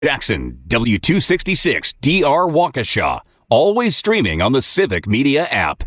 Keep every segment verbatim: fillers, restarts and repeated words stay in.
Jackson, W two sixty-six D R Waukesha. Always streaming on the Civic Media app.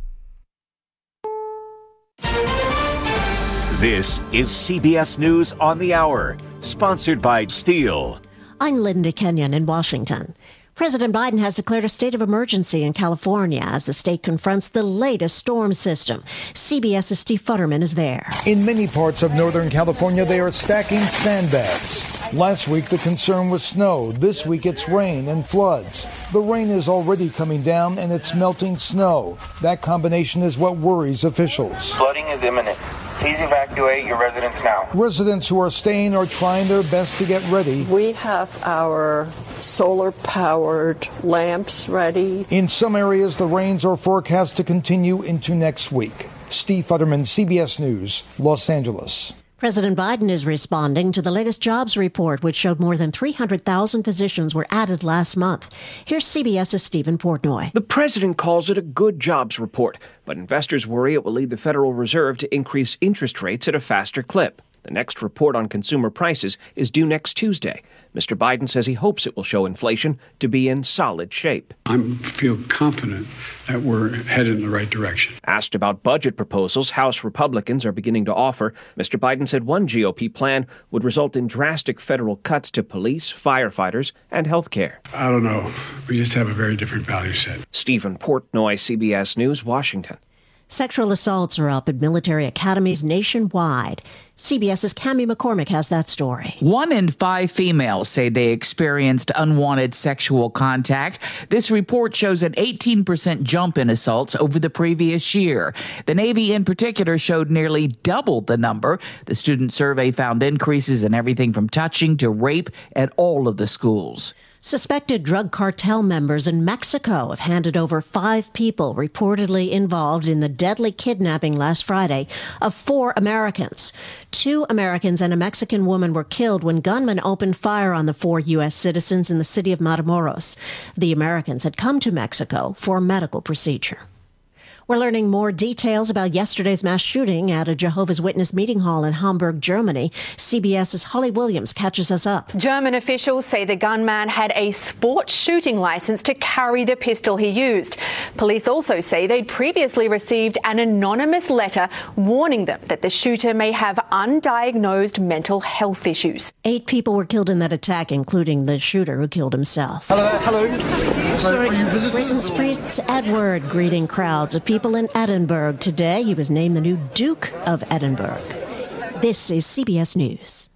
This is C B S News on the Hour, sponsored by Steel. I'm Linda Kenyon in Washington. President Biden has declared a state of emergency in California as the state confronts the latest storm system. CBS's Steve Futterman is there. In many parts of Northern California, they are stacking sandbags. Last week, the concern was snow. This week, it's rain and floods. The rain is already coming down, and it's melting snow. That combination is what worries officials. Flooding is imminent. Please evacuate your residents now. Residents who are staying are trying their best to get ready. We have our solar-powered lamps ready. In some areas, the rains are forecast to continue into next week. Steve Futterman, C B S News, Los Angeles. President Biden is responding to the latest jobs report, which showed more than three hundred thousand positions were added last month. Here's CBS's Stephen Portnoy. The president calls it a good jobs report, but investors worry it will lead the Federal Reserve to increase interest rates at a faster clip. The next report on consumer prices is due next Tuesday. Mister Biden says he hopes it will show inflation to be in solid shape. I feel confident that we're headed in the right direction. Asked about budget proposals House Republicans are beginning to offer, Mister Biden said one G O P plan would result in drastic federal cuts to police, firefighters, and health care. I don't know. We just have a very different value set. Stephen Portnoy, C B S News, Washington. Sexual assaults are up at military academies nationwide. CBS's Cammie McCormick has that story. One in five females say they experienced unwanted sexual contact. This report shows an eighteen percent jump in assaults over the previous year. The Navy in particular showed nearly double the number. The student survey found increases in everything from touching to rape at all of the schools. Suspected drug cartel members in Mexico have handed over five people reportedly involved in the deadly kidnapping last Friday of four Americans. Two Americans and a Mexican woman were killed when gunmen opened fire on the four U S citizens in the city of Matamoros. The Americans had come to Mexico for a medical procedure. We're learning more details about yesterday's mass shooting at a Jehovah's Witness meeting hall in Hamburg, Germany. CBS's Holly Williams catches us up. German officials say the gunman had a sports shooting license to carry the pistol he used. Police also say they'd previously received an anonymous letter warning them that the shooter may have undiagnosed mental health issues. Eight people were killed in that attack, including the shooter who killed himself. Hello, hello. Sorry, are you visitors? Britain's Prince Edward greeting crowds of people People in Edinburgh today. He was named the new Duke of Edinburgh. This is C B S News.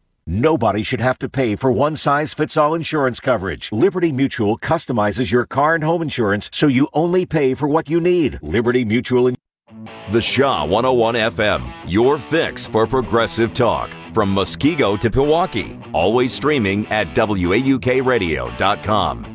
Nobody should have to pay for one-size-fits-all insurance coverage. Liberty Mutual customizes your car and home insurance so you only pay for what you need. Liberty Mutual. In- The Shaw one oh one F M, your fix for progressive talk. From Muskego to Pewaukee. Always streaming at W A U K radio dot com.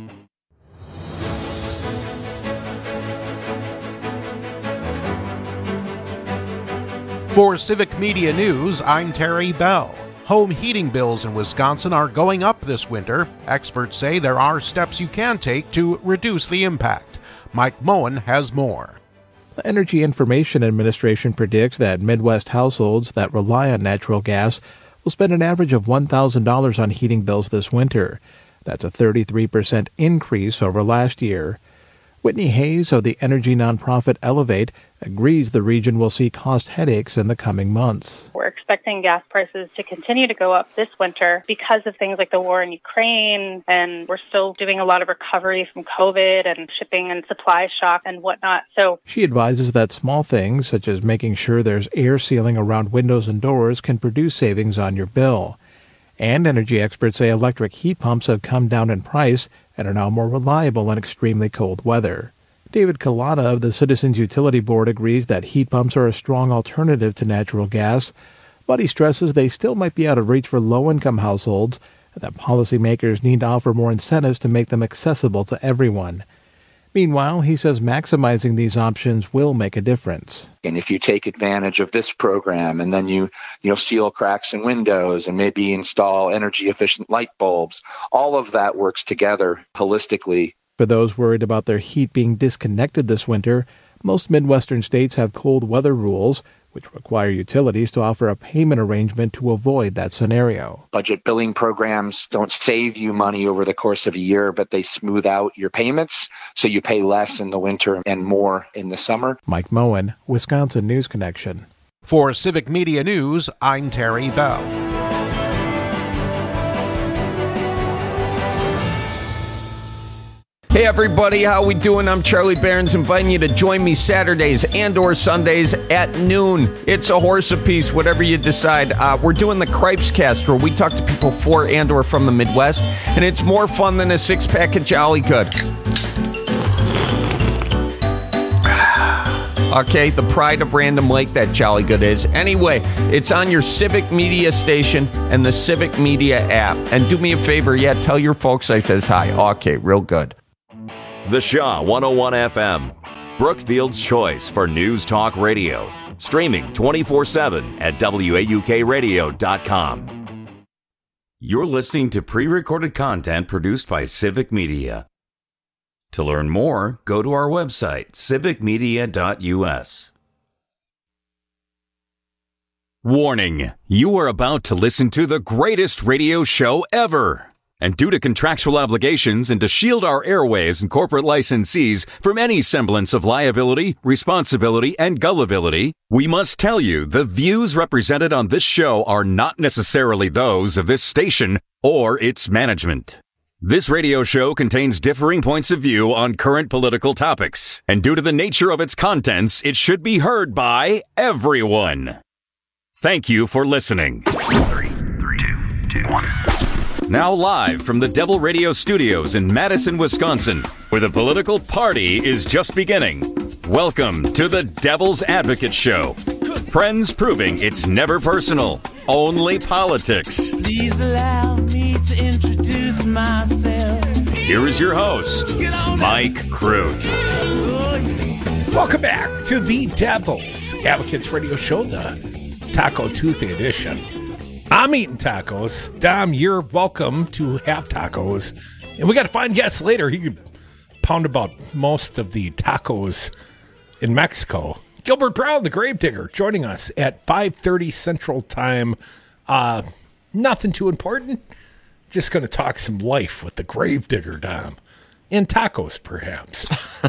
For Civic Media News, I'm Terry Bell. Home heating bills in Wisconsin are going up this winter. Experts say there are steps you can take to reduce the impact. Mike Moen has more. The Energy Information Administration predicts that Midwest households that rely on natural gas will spend an average of one thousand dollars on heating bills this winter. That's a thirty-three percent increase over last year. Whitney Hayes of the energy nonprofit Elevate agrees the region will see cost headaches in the coming months. We're expecting gas prices to continue to go up this winter because of things like the war in Ukraine, and we're still doing a lot of recovery from COVID and shipping and supply shock and whatnot. So she advises that small things, such as making sure there's air sealing around windows and doors, can produce savings on your bill. And energy experts say electric heat pumps have come down in price and are now more reliable in extremely cold weather. David Kalata of the Citizens Utility Board agrees that heat pumps are a strong alternative to natural gas, but he stresses they still might be out of reach for low-income households and that policymakers need to offer more incentives to make them accessible to everyone. Meanwhile, he says maximizing these options will make a difference. And if you take advantage of this program and then you, you know, seal cracks in windows and maybe install energy efficient light bulbs, all of that works together holistically. For those worried about their heat being disconnected this winter, most Midwestern states have cold weather rules, which require utilities to offer a payment arrangement to avoid that scenario. Budget billing programs don't save you money over the course of a year, but they smooth out your payments, so you pay less in the winter and more in the summer. Mike Moen, Wisconsin News Connection. For Civic Media News, I'm Terry Bell. Hey everybody, how we doing? I'm Charlie Barons, inviting you to join me Saturdays and or Sundays at noon. It's a horse apiece, whatever you decide. Uh, we're doing the Cripes Cast, where we talk to people for and or from the Midwest, and it's more fun than a six-pack of Jolly Good. Okay, the pride of Random Lake, that Jolly Good is. Anyway, it's on your Civic Media station and the Civic Media app. And do me a favor, yeah, tell your folks I says hi. Okay, real good. The Shaw one oh one F M, Brookfield's choice for news talk radio. Streaming twenty-four seven at W A U K radio dot com. You're listening to pre-recorded content produced by Civic Media. To learn more, go to our website, civic media dot U S. Warning, you are about to listen to the greatest radio show ever. And due to contractual obligations and to shield our airwaves and corporate licensees from any semblance of liability, responsibility, and gullibility, we must tell you the views represented on this show are not necessarily those of this station or its management. This radio show contains differing points of view on current political topics, and due to the nature of its contents, it should be heard by everyone. Thank you for listening. Three, three, two, two, one. Now live from the Devil Radio Studios in Madison, Wisconsin, where the political party is just beginning. Welcome to the Devil's Advocate Show. Friends proving it's never personal, only politics. Please allow me to introduce myself. Here is your host, Mike Crute. Welcome back to the Devil's Advocates Radio Show, the Taco Tuesday edition. I'm eating tacos. Dom, you're welcome to have tacos. And we got to find guests later. He could pound about most of the tacos in Mexico. Gilbert Brown, the Gravedigger, joining us at five thirty Central Time. Uh, nothing too important. Just going to talk some life with the Gravedigger, Dom. And tacos, perhaps.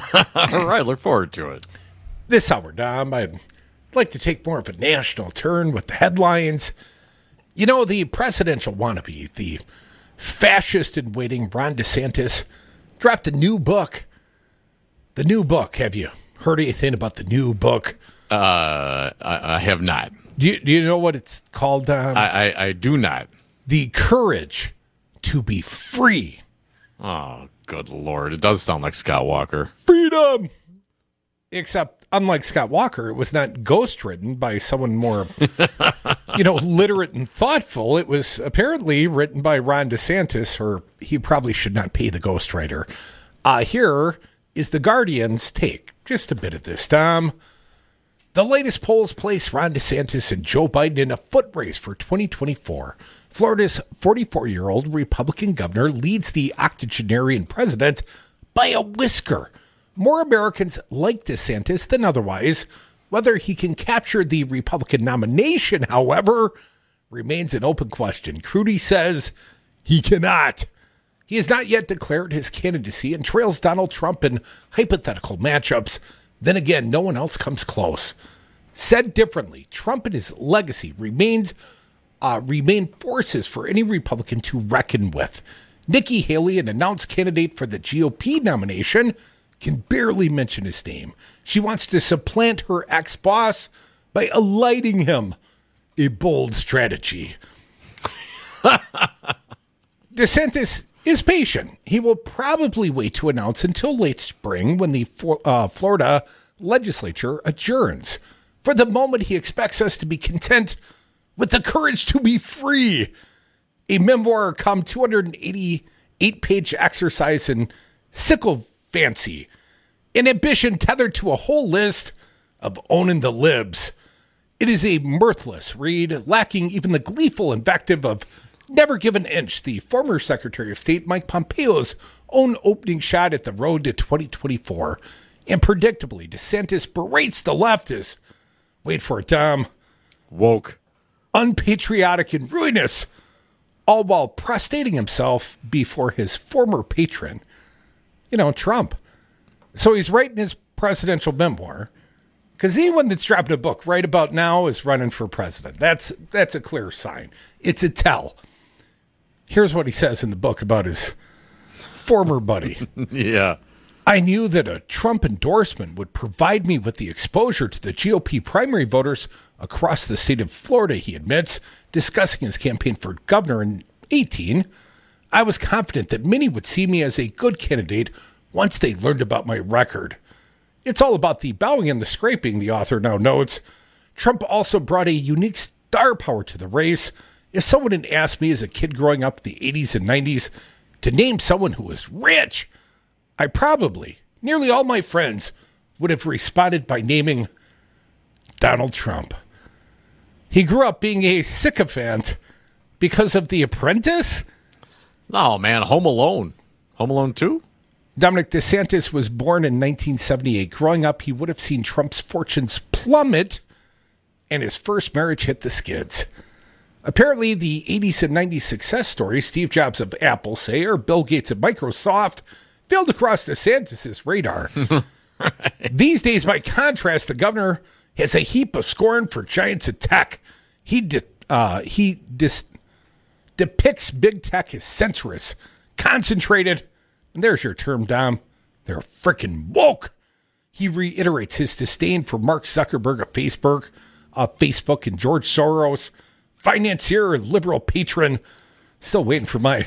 All right, look forward to it. This hour, Dom, I'd like to take more of a national turn with the headlines. You know, the presidential wannabe, the fascist-in-waiting Ron DeSantis, dropped a new book. The new book. Have you heard anything about the new book? Uh, I, I have not. Do you, do you know what it's called, Dom? I, I, I do not. The Courage to be Free. Oh, good Lord. It does sound like Scott Walker. Freedom! Except, unlike Scott Walker, it was not ghostwritten by someone more, you know, literate and thoughtful. It was apparently written by Ron DeSantis, or he probably should not pay the ghostwriter. Uh, here is the Guardian's take. Just a bit of this, Tom. The latest polls place Ron DeSantis and Joe Biden in a foot race for twenty twenty-four. Florida's forty-four-year-old Republican governor leads the octogenarian president by a whisker. More Americans like DeSantis than otherwise. Whether he can capture the Republican nomination, however, remains an open question. Crudy says he cannot. He has not yet declared his candidacy and trails Donald Trump in hypothetical matchups. Then again, no one else comes close. Said differently, Trump and his legacy remains uh, remain forces for any Republican to reckon with. Nikki Haley, an announced candidate for the G O P nomination, can barely mention his name. She wants to supplant her ex-boss by alighting him. A bold strategy. DeSantis is patient. He will probably wait to announce until late spring when the uh, Florida legislature adjourns. For the moment, he expects us to be content with the courage to be free. A memoir come two hundred eighty-eight page exercise in sickle fancy, an ambition tethered to a whole list of owning the libs. It is a mirthless read, lacking even the gleeful invective of never give an inch, the former Secretary of State Mike Pompeo's own opening shot at the road to twenty twenty-four. And predictably, DeSantis berates the leftists wait for it, Dom. Woke. Unpatriotic and ruinous, all while prostrating himself before his former patron, you know, Trump. So he's writing his presidential memoir, because anyone that's dropping a book right about now is running for president. That's that's a clear sign. It's a tell. Here's what he says in the book about his former buddy. Yeah. I knew that a Trump endorsement would provide me with the exposure to the G O P primary voters across the state of Florida, he admits, discussing his campaign for governor in eighteen. I was confident that many would see me as a good candidate once they learned about my record. It's all about the bowing and the scraping, the author now notes. Trump also brought a unique star power to the race. If someone had asked me as a kid growing up in the eighties and nineties to name someone who was rich, I probably, nearly all my friends, would have responded by naming Donald Trump. He grew up being a sycophant because of The Apprentice? No, man, Home Alone. Home Alone two? Dominic DeSantis was born in nineteen seventy-eight. Growing up, he would have seen Trump's fortunes plummet and his first marriage hit the skids. Apparently, the eighties and nineties success stories, Steve Jobs of Apple, say, or Bill Gates of Microsoft, failed to cross DeSantis' radar. Right. These days, by contrast, the governor has a heap of scorn for giants of tech. He de- uh, he dis- depicts big tech as censorious, concentrated, and there's your term, Dom, they're frickin' woke. He reiterates his disdain for Mark Zuckerberg of Facebook, uh, Facebook and George Soros, financier and liberal patron. Still waiting for my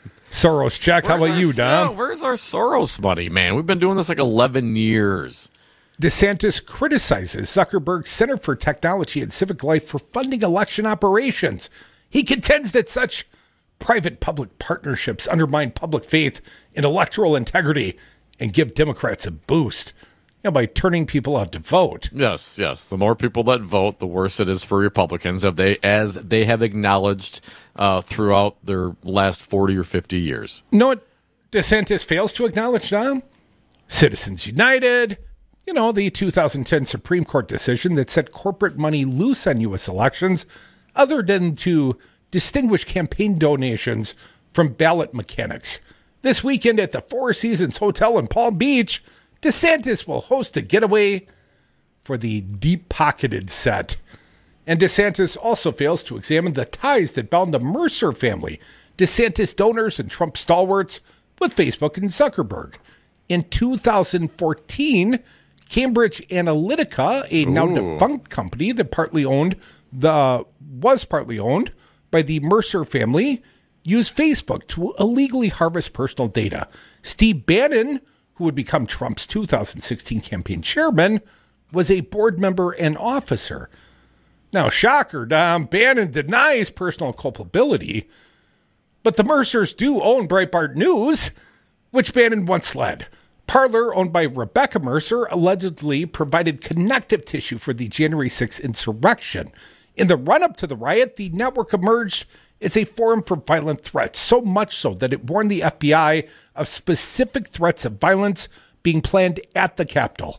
Soros check. How about you, Dom? Yeah, where's our Soros money, man? We've been doing this like eleven years. DeSantis criticizes Zuckerberg's Center for Technology and Civic Life for funding election operations. He contends that such private-public partnerships undermine public faith in electoral integrity and give Democrats a boost, you know, by turning people out to vote. Yes, yes. The more people that vote, the worse it is for Republicans, as they, as they have acknowledged uh, throughout their last forty or fifty years. You know what DeSantis fails to acknowledge, Dom? Citizens United, you know, the two thousand ten Supreme Court decision that set corporate money loose on U S elections, other than to distinguish campaign donations from ballot mechanics. This weekend at the Four Seasons Hotel in Palm Beach, DeSantis will host a getaway for the deep-pocketed set. And DeSantis also fails to examine the ties that bound the Mercer family, DeSantis donors and Trump stalwarts, with Facebook and Zuckerberg. In two thousand fourteen, Cambridge Analytica, a now defunct company that partly owned the was partly owned by the Mercer family, used Facebook to illegally harvest personal data. Steve Bannon, who would become Trump's two thousand sixteen campaign chairman, was a board member and officer. Now, shocker, Dom, Bannon denies personal culpability, but the Mercers do own Breitbart News, which Bannon once led. Parler, owned by Rebecca Mercer, allegedly provided connective tissue for the January sixth insurrection. In the run-up to the riot, the network emerged as a forum for violent threats, so much so that it warned the F B I of specific threats of violence being planned at the Capitol.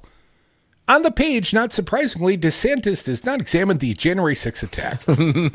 On the page, not surprisingly, DeSantis does not examine the January sixth attack.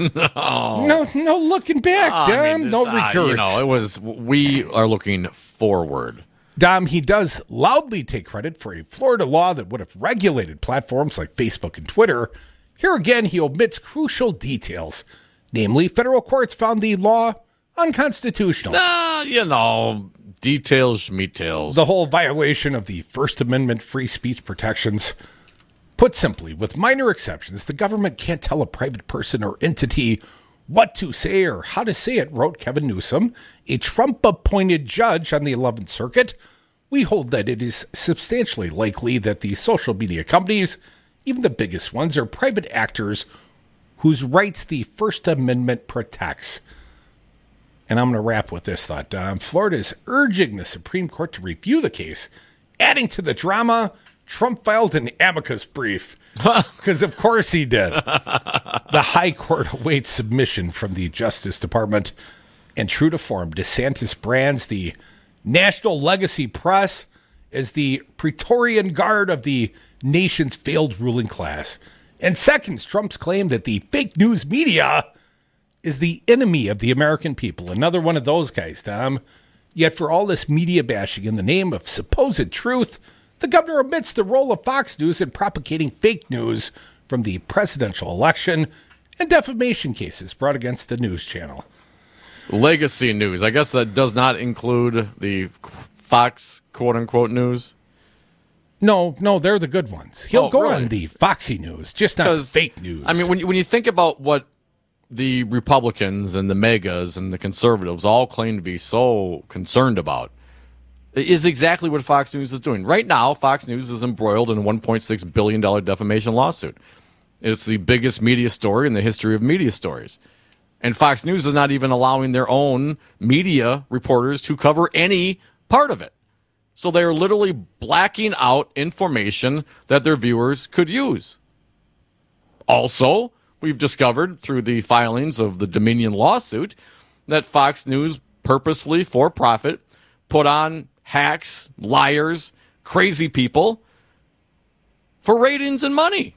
no. no, no looking back, uh, Dom. I mean, no uh, regrets. You know, it was. We are looking forward. Dom, he does loudly take credit for a Florida law that would have regulated platforms like Facebook and Twitter. Here again, he omits crucial details. Namely, federal courts found the law unconstitutional. Uh, you know, details, details. The whole violation of the First Amendment free speech protections. Put simply, with minor exceptions, the government can't tell a private person or entity what to say or how to say it, wrote Kevin Newsom, a Trump-appointed judge on the eleventh Circuit. We hold that it is substantially likely that the social media companies, even the biggest ones, are private actors whose rights the First Amendment protects. And I'm going to wrap with this thought, Dom. Florida is urging the Supreme Court to review the case. Adding to the drama, Trump filed an amicus brief. Because of course he did. The High Court awaits submission from the Justice Department. And true to form, DeSantis brands the National Legacy Press as the Praetorian Guard of the nation's failed ruling class. And seconds, Trump's claim that the fake news media is the enemy of the American people. Another one of those guys, Tom. Yet for all this media bashing in the name of supposed truth, the governor omits the role of Fox News in propagating fake news from the presidential election and defamation cases brought against the news channel. Legacy news. I guess that does not include the Fox quote-unquote news. No, no, they're the good ones. He'll Oh, go really? on the Foxy news, just not the fake news. I mean, when you, when you think about what the Republicans and the megas and the conservatives all claim to be so concerned about, is exactly what Fox News is doing. Right now, Fox News is embroiled in a one point six billion dollars defamation lawsuit. It's the biggest media story in the history of media stories. And Fox News is not even allowing their own media reporters to cover any part of it. So they're literally blacking out information that their viewers could use. Also, we've discovered through the filings of the Dominion lawsuit that Fox News purposefully, for profit, put on hacks, liars, crazy people for ratings and money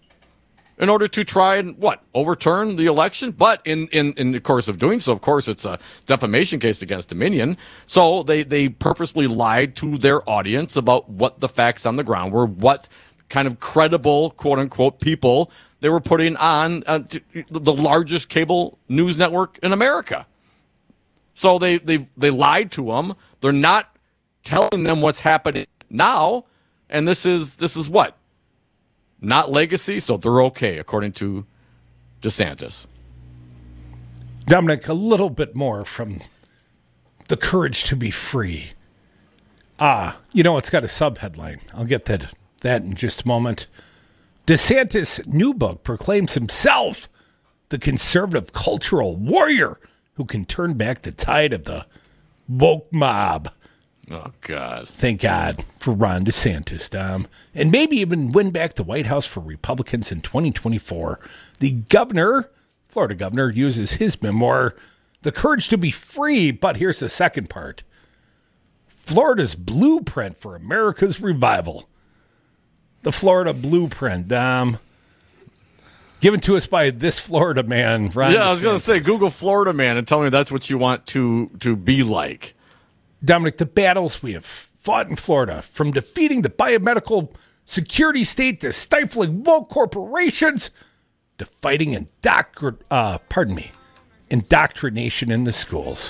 in order to try and, what, overturn the election? But in, in, in the course of doing so, of course, it's a defamation case against Dominion. So they, they purposely lied to their audience about what the facts on the ground were, what kind of credible, quote-unquote, people they were putting on uh, to, the largest cable news network in America. So they, they, they lied to them. They're not telling them what's happening now, and this is this is what? Not legacy, so they're okay, according to DeSantis. Dominic, a little bit more from The Courage to Be Free. Ah, you know, it's got a subheadline. I'll get that, that in just a moment. DeSantis' new book proclaims himself the conservative cultural warrior who can turn back the tide of the woke mob. Oh, God. Thank God for Ron DeSantis, Dom. And maybe even win back the White House for Republicans in twenty twenty-four. The governor, Florida governor, uses his memoir, The Courage to Be Free, but here's the second part. Florida's blueprint for America's revival. The Florida blueprint, Dom. Given to us by this Florida man, Ron Yeah, I was DeSantis. going to say, Google Florida man and tell me that's what you want to, to be like. Dominic, the battles we have fought in Florida, from defeating the biomedical security state to stifling woke corporations to fighting indoctr- uh, pardon me, indoctrination in the schools.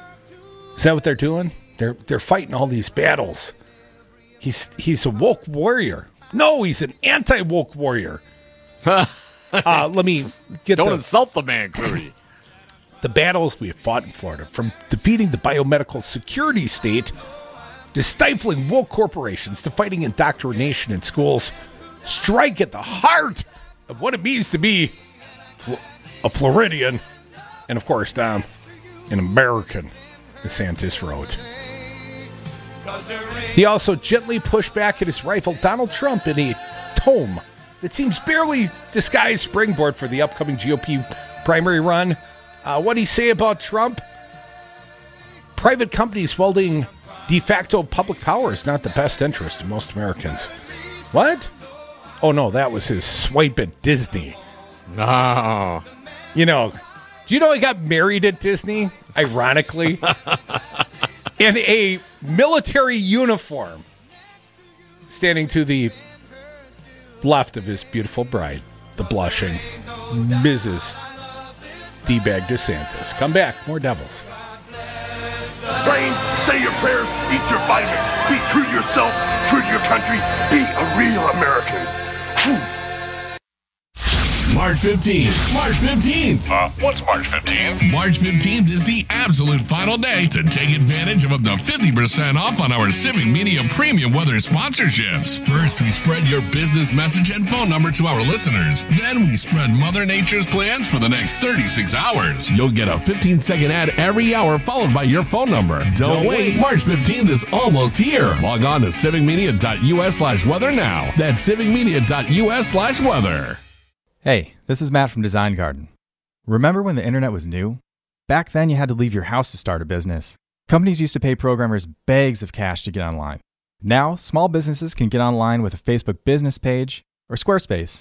Is that what they're doing? They're they're fighting all these battles. He's he's a woke warrior. No, he's an anti-woke warrior. uh, let me get Don't the, insult the man, Crudy. The battles we have fought in Florida, from defeating the biomedical security state to stifling woke corporations to fighting indoctrination in schools, strike at the heart of what it means to be Fl- a Floridian. And, of course, Dom, an American, DeSantis wrote. He also gently pushed back at his rival Donald Trump in a tome that seems barely disguised springboard for the upcoming G O P primary run. Uh, what did he say about Trump? Private companies wielding de facto public power is not the best interest of most Americans. What? Oh, no, that was his swipe at Disney. No. You know, do you know he got married at Disney, ironically? In a military uniform, standing to the left of his beautiful bride, the blushing Missus D-Bag DeSantis. Come back, more Devils. Train, say your prayers, eat your vitamins, be true to yourself, true to your country, be a real American. Whew. March fifteenth. March fifteenth. Uh, what's March fifteenth? March fifteenth is the absolute final day to take advantage of up to fifty percent off on our Civic Media Premium Weather sponsorships. First, we spread your business message and phone number to our listeners. Then we spread Mother Nature's plans for the next thirty-six hours. You'll get a fifteen second ad every hour followed by your phone number. Don't, Don't wait. March fifteenth is almost here. Log on to civicmedia.us slash weather now. That's civicmedia.us slash weather. Hey, this is Matt from Design Garden. Remember when the internet was new? Back then you had to leave your house to start a business. Companies used to pay programmers bags of cash to get online. Now, small businesses can get online with a Facebook business page or Squarespace.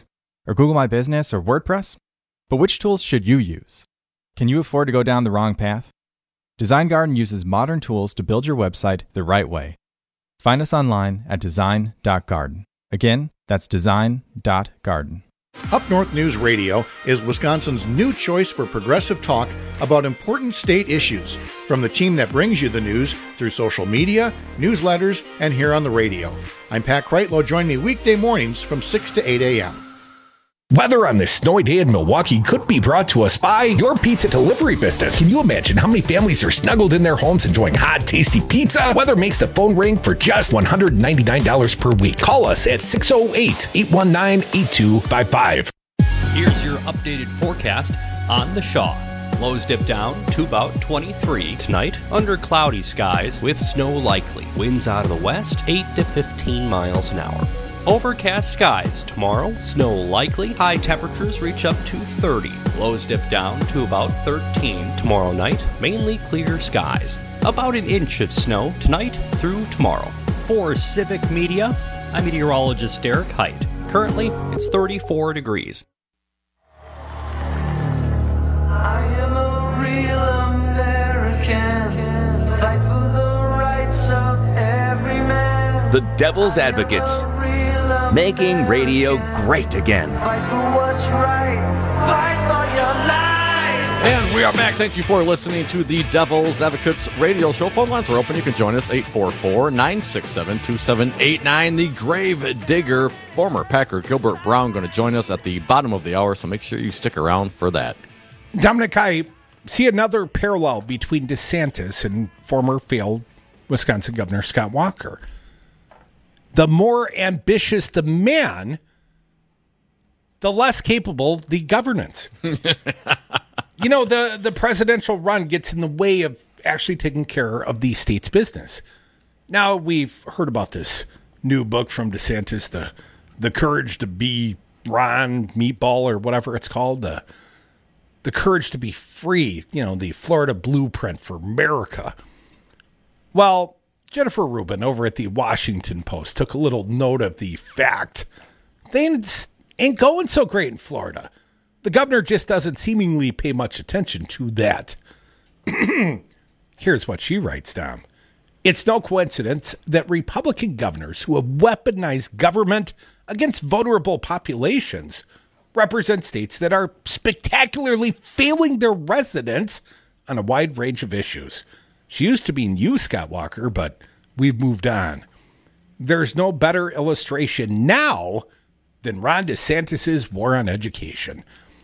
or Google My Business, or WordPress? But which tools should you use? Can you afford to go down the wrong path? Design Garden uses modern tools to build your website the right way. Find us online at design dot garden. Again, that's design dot garden. Up North News Radio is Wisconsin's new choice for progressive talk about important state issues, from the team that brings you the news through social media, newsletters, and here on the radio. I'm Pat Kreitlow. Join me weekday mornings from six to eight a.m. Weather on this snowy day in Milwaukee could be brought to us by your pizza delivery business. Can you imagine how many families are snuggled in their homes enjoying hot, tasty pizza? Weather makes the phone ring for just one hundred ninety-nine dollars per week. Call us at six oh eight, eight one nine, eight two five five. Here's your updated forecast on the Shaw. Lows dip down to about twenty-three tonight under cloudy skies with snow likely. Winds out of the west, eight to fifteen miles an hour. Overcast skies tomorrow, snow likely. High temperatures reach up to thirty. Lows dip down to about thirteen tomorrow night. Mainly clear skies. About an inch of snow tonight through tomorrow. For Civic Media, I'm meteorologist Derek Height. Currently, it's thirty-four degrees. I am a real American. Fight for the rights of every man. The Devil's Advocates. Making radio great again. Fight for what's right. Fight for your life. And we are back. Thank you for listening to the Devil's Advocates radio show. Phone lines are open. You can join us, eight four four, nine six seven, two seven eight nine. The Grave Digger, former Packer Gilbert Brown, going to join us at the bottom of the hour, so make sure you stick around for that. Dominic, I see another parallel between DeSantis and former failed Wisconsin Governor Scott Walker. The more ambitious the man, the less capable the governance. You know, the, the presidential run gets in the way of actually taking care of the state's business. Now, we've heard about this new book from DeSantis, the the courage to be Ron Meatball or whatever it's called, the the courage to be free, you know, the Florida blueprint for America. Well, Jennifer Rubin over at the Washington Post took a little note of the fact things ain't going so great in Florida. The governor just doesn't seemingly pay much attention to that. Here's what she writes down. It's no coincidence that Republican governors who have weaponized government against vulnerable populations represent states that are spectacularly failing their residents on a wide range of issues. She used to mean you, Scott Walker, but we've moved on. There's no better illustration now than Ron DeSantis' war on education.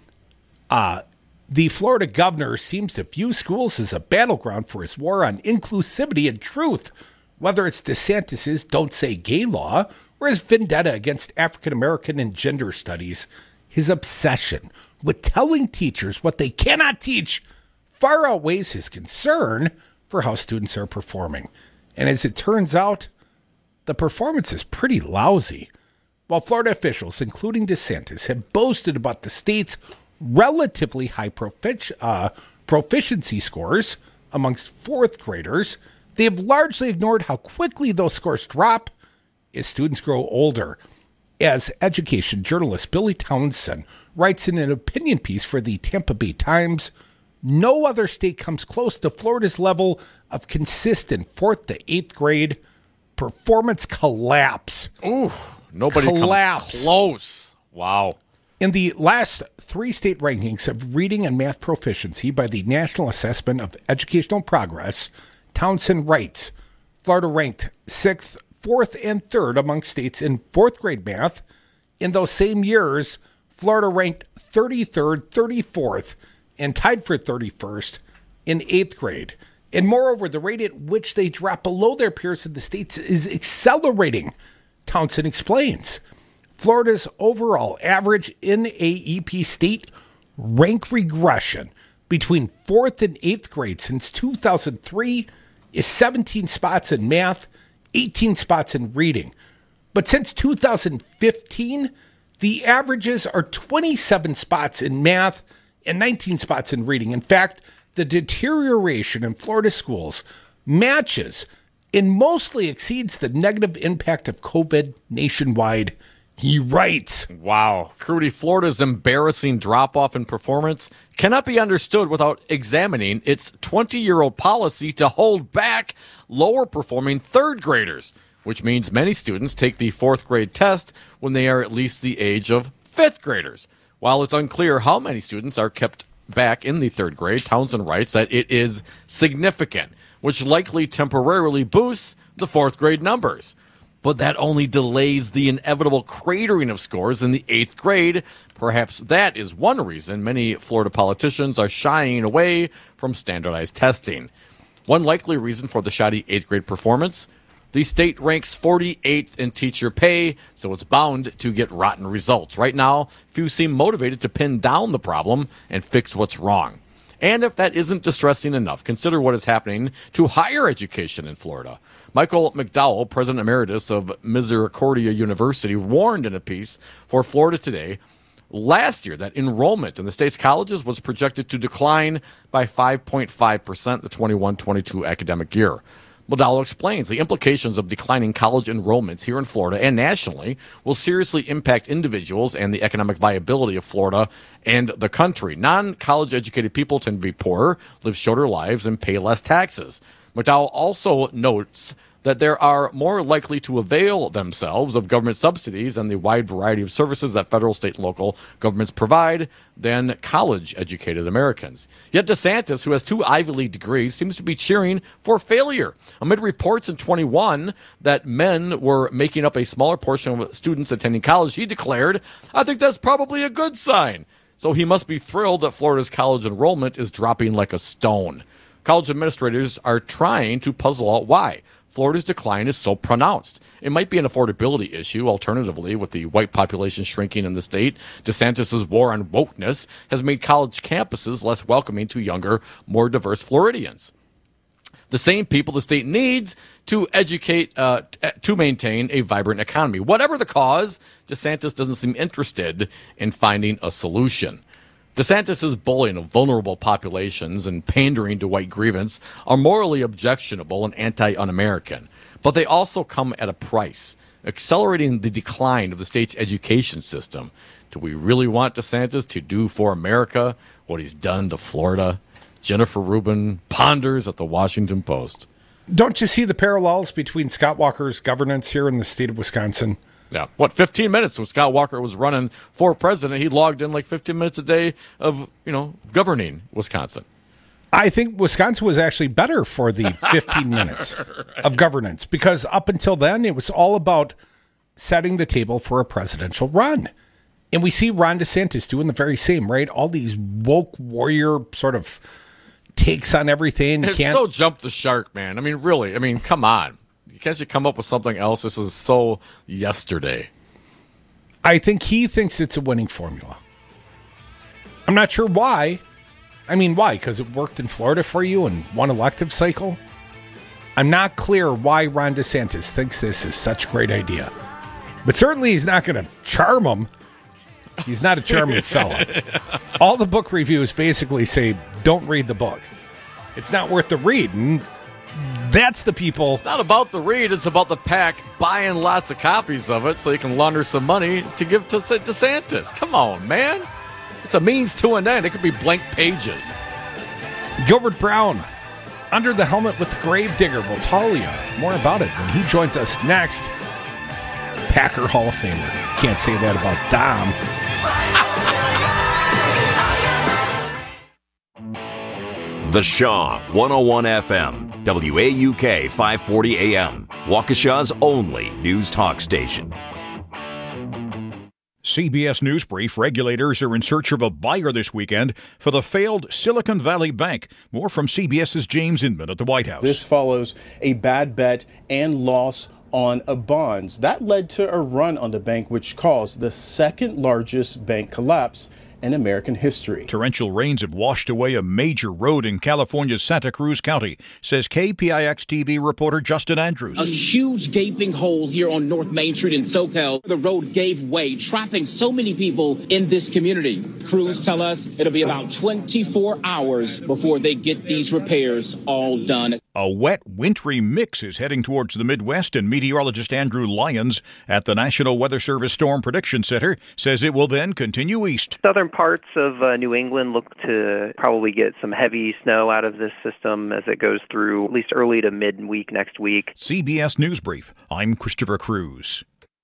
Uh, the Florida governor seems to view schools as a battleground for his war on inclusivity and truth, whether it's DeSantis' Don't Say Gay law or his vendetta against African American and gender studies. His obsession with telling teachers what they cannot teach far outweighs his concern for how students are performing. And as it turns out, the performance is pretty lousy. While Florida officials, including DeSantis, have boasted about the state's relatively high profic- uh, proficiency scores amongst fourth graders, they have largely ignored how quickly those scores drop as students grow older. As education journalist Billy Townsend writes in an opinion piece for the Tampa Bay Times, no other state comes close to Florida's level of consistent fourth to eighth grade performance collapse. Ooh, nobody collapse. comes close. Wow. In the last three state rankings of reading and math proficiency by the National Assessment of Educational Progress, Townsend writes, Florida ranked sixth, fourth, and third among states in fourth grade math. In those same years, Florida ranked thirty-third, thirty-fourth, and tied for thirty-first in eighth grade. And moreover, the rate at which they drop below their peers in the states is accelerating, Townsend explains. Florida's overall average N A E P state rank regression between fourth and eighth grade since two thousand three is seventeen spots in math, eighteen spots in reading. But since two thousand fifteen, the averages are twenty-seven spots in math and nineteen spots in reading. In fact, the deterioration in Florida schools matches and mostly exceeds the negative impact of COVID nationwide He writes. Wow. Crudy, Florida's embarrassing drop-off in performance cannot be understood without examining its twenty-year-old policy to hold back lower-performing third graders, which means many students take the fourth grade test when they are at least the age of fifth graders. While it's unclear how many students are kept back in the third grade, Townsend writes that it is significant, which likely temporarily boosts the fourth grade numbers. But that only delays the inevitable cratering of scores in the eighth grade. Perhaps that is one reason many Florida politicians are shying away from standardized testing. One likely reason for the shoddy eighth grade performance: the state ranks forty-eighth in teacher pay, so it's bound to get rotten results. Right now, few seem motivated to pin down the problem and fix what's wrong. And if that isn't distressing enough, consider what is happening to higher education in Florida. Michael McDowell, president emeritus of Misericordia University, warned in a piece for Florida Today last year that enrollment in the state's colleges was projected to decline by five point five percent the twenty-one twenty-two academic year. McDowell explains the implications of declining college enrollments here in Florida and nationally will seriously impact individuals and the economic viability of Florida and the country. Non-college educated people tend to be poorer, live shorter lives, and pay less taxes. McDowell also notes that there are more likely to avail themselves of government subsidies and the wide variety of services that federal, state, and local governments provide than college-educated Americans. Yet DeSantis, who has two Ivy League degrees, seems to be cheering for failure. Amid reports in twenty-one that men were making up a smaller portion of students attending college, he declared, "I think that's probably a good sign." So he must be thrilled that Florida's college enrollment is dropping like a stone. College administrators are trying to puzzle out why Florida's decline is so pronounced. It might be an affordability issue. Alternatively, with the white population shrinking in the state, DeSantis' war on wokeness has made college campuses less welcoming to younger, more diverse Floridians. The same people the state needs to educate, uh, to maintain a vibrant economy. Whatever the cause, DeSantis doesn't seem interested in finding a solution. DeSantis' bullying of vulnerable populations and pandering to white grievance are morally objectionable and anti-un-American, but they also come at a price, accelerating the decline of the state's education system. Do we really want DeSantis to do for America what he's done to Florida? Jennifer Rubin ponders at the Washington Post. Don't you see the parallels between Scott Walker's governance here in the state of Wisconsin? Yeah, what, fifteen minutes when Scott Walker was running for president, he logged in like fifteen minutes a day of, you know, governing Wisconsin. I think Wisconsin was actually better for the fifteen minutes right. of governance, because up until then, it was all about setting the table for a presidential run. And we see Ron DeSantis doing the very same, right? All these woke warrior sort of takes on everything. It's Can't... so jump the shark, man. I mean, really, I mean, come on. Can't you come up with something else? This is so yesterday. I think he thinks it's a winning formula. I'm not sure why. I mean, why? Because it worked in Florida for you in one elective cycle? I'm not clear why Ron DeSantis thinks this is such a great idea. But certainly he's not going to charm him. He's not a charming fella. All the book reviews basically say, don't read the book. It's not worth the read. And that's the people. It's not about the read. It's about the pack buying lots of copies of it so you can launder some money to give to DeSantis. Come on, man. It's a means to an end. It could be blank pages. Gilbert Brown, under the helmet with the Gravedigger. We'll tell you more about it when he joins us next. Packer Hall of Famer. Can't say that about Dom. The Shaw, one oh one F M, W A U K five forty A M, Waukesha's only news talk station. C B S News Brief: regulators are in search of a buyer this weekend for the failed Silicon Valley Bank. More from CBS's James Inman at the White House. This follows a bad bet and loss on a bonds. That led to a run on the bank, which caused the second largest bank collapse in American history. Torrential rains have washed away a major road in California's Santa Cruz County, says K P I X T V reporter Justin Andrews. A huge gaping hole here on North Main Street in SoCal. The road gave way, trapping so many people in this community. Crews tell us it'll be about twenty-four hours before they get these repairs all done. A wet, wintry mix is heading towards the Midwest, and meteorologist Andrew Lyons at the National Weather Service Storm Prediction Center says it will then continue east. Southern parts of uh, New England look to probably get some heavy snow out of this system as it goes through at least early to mid-week next week. C B S News Brief. I'm Christopher Cruz.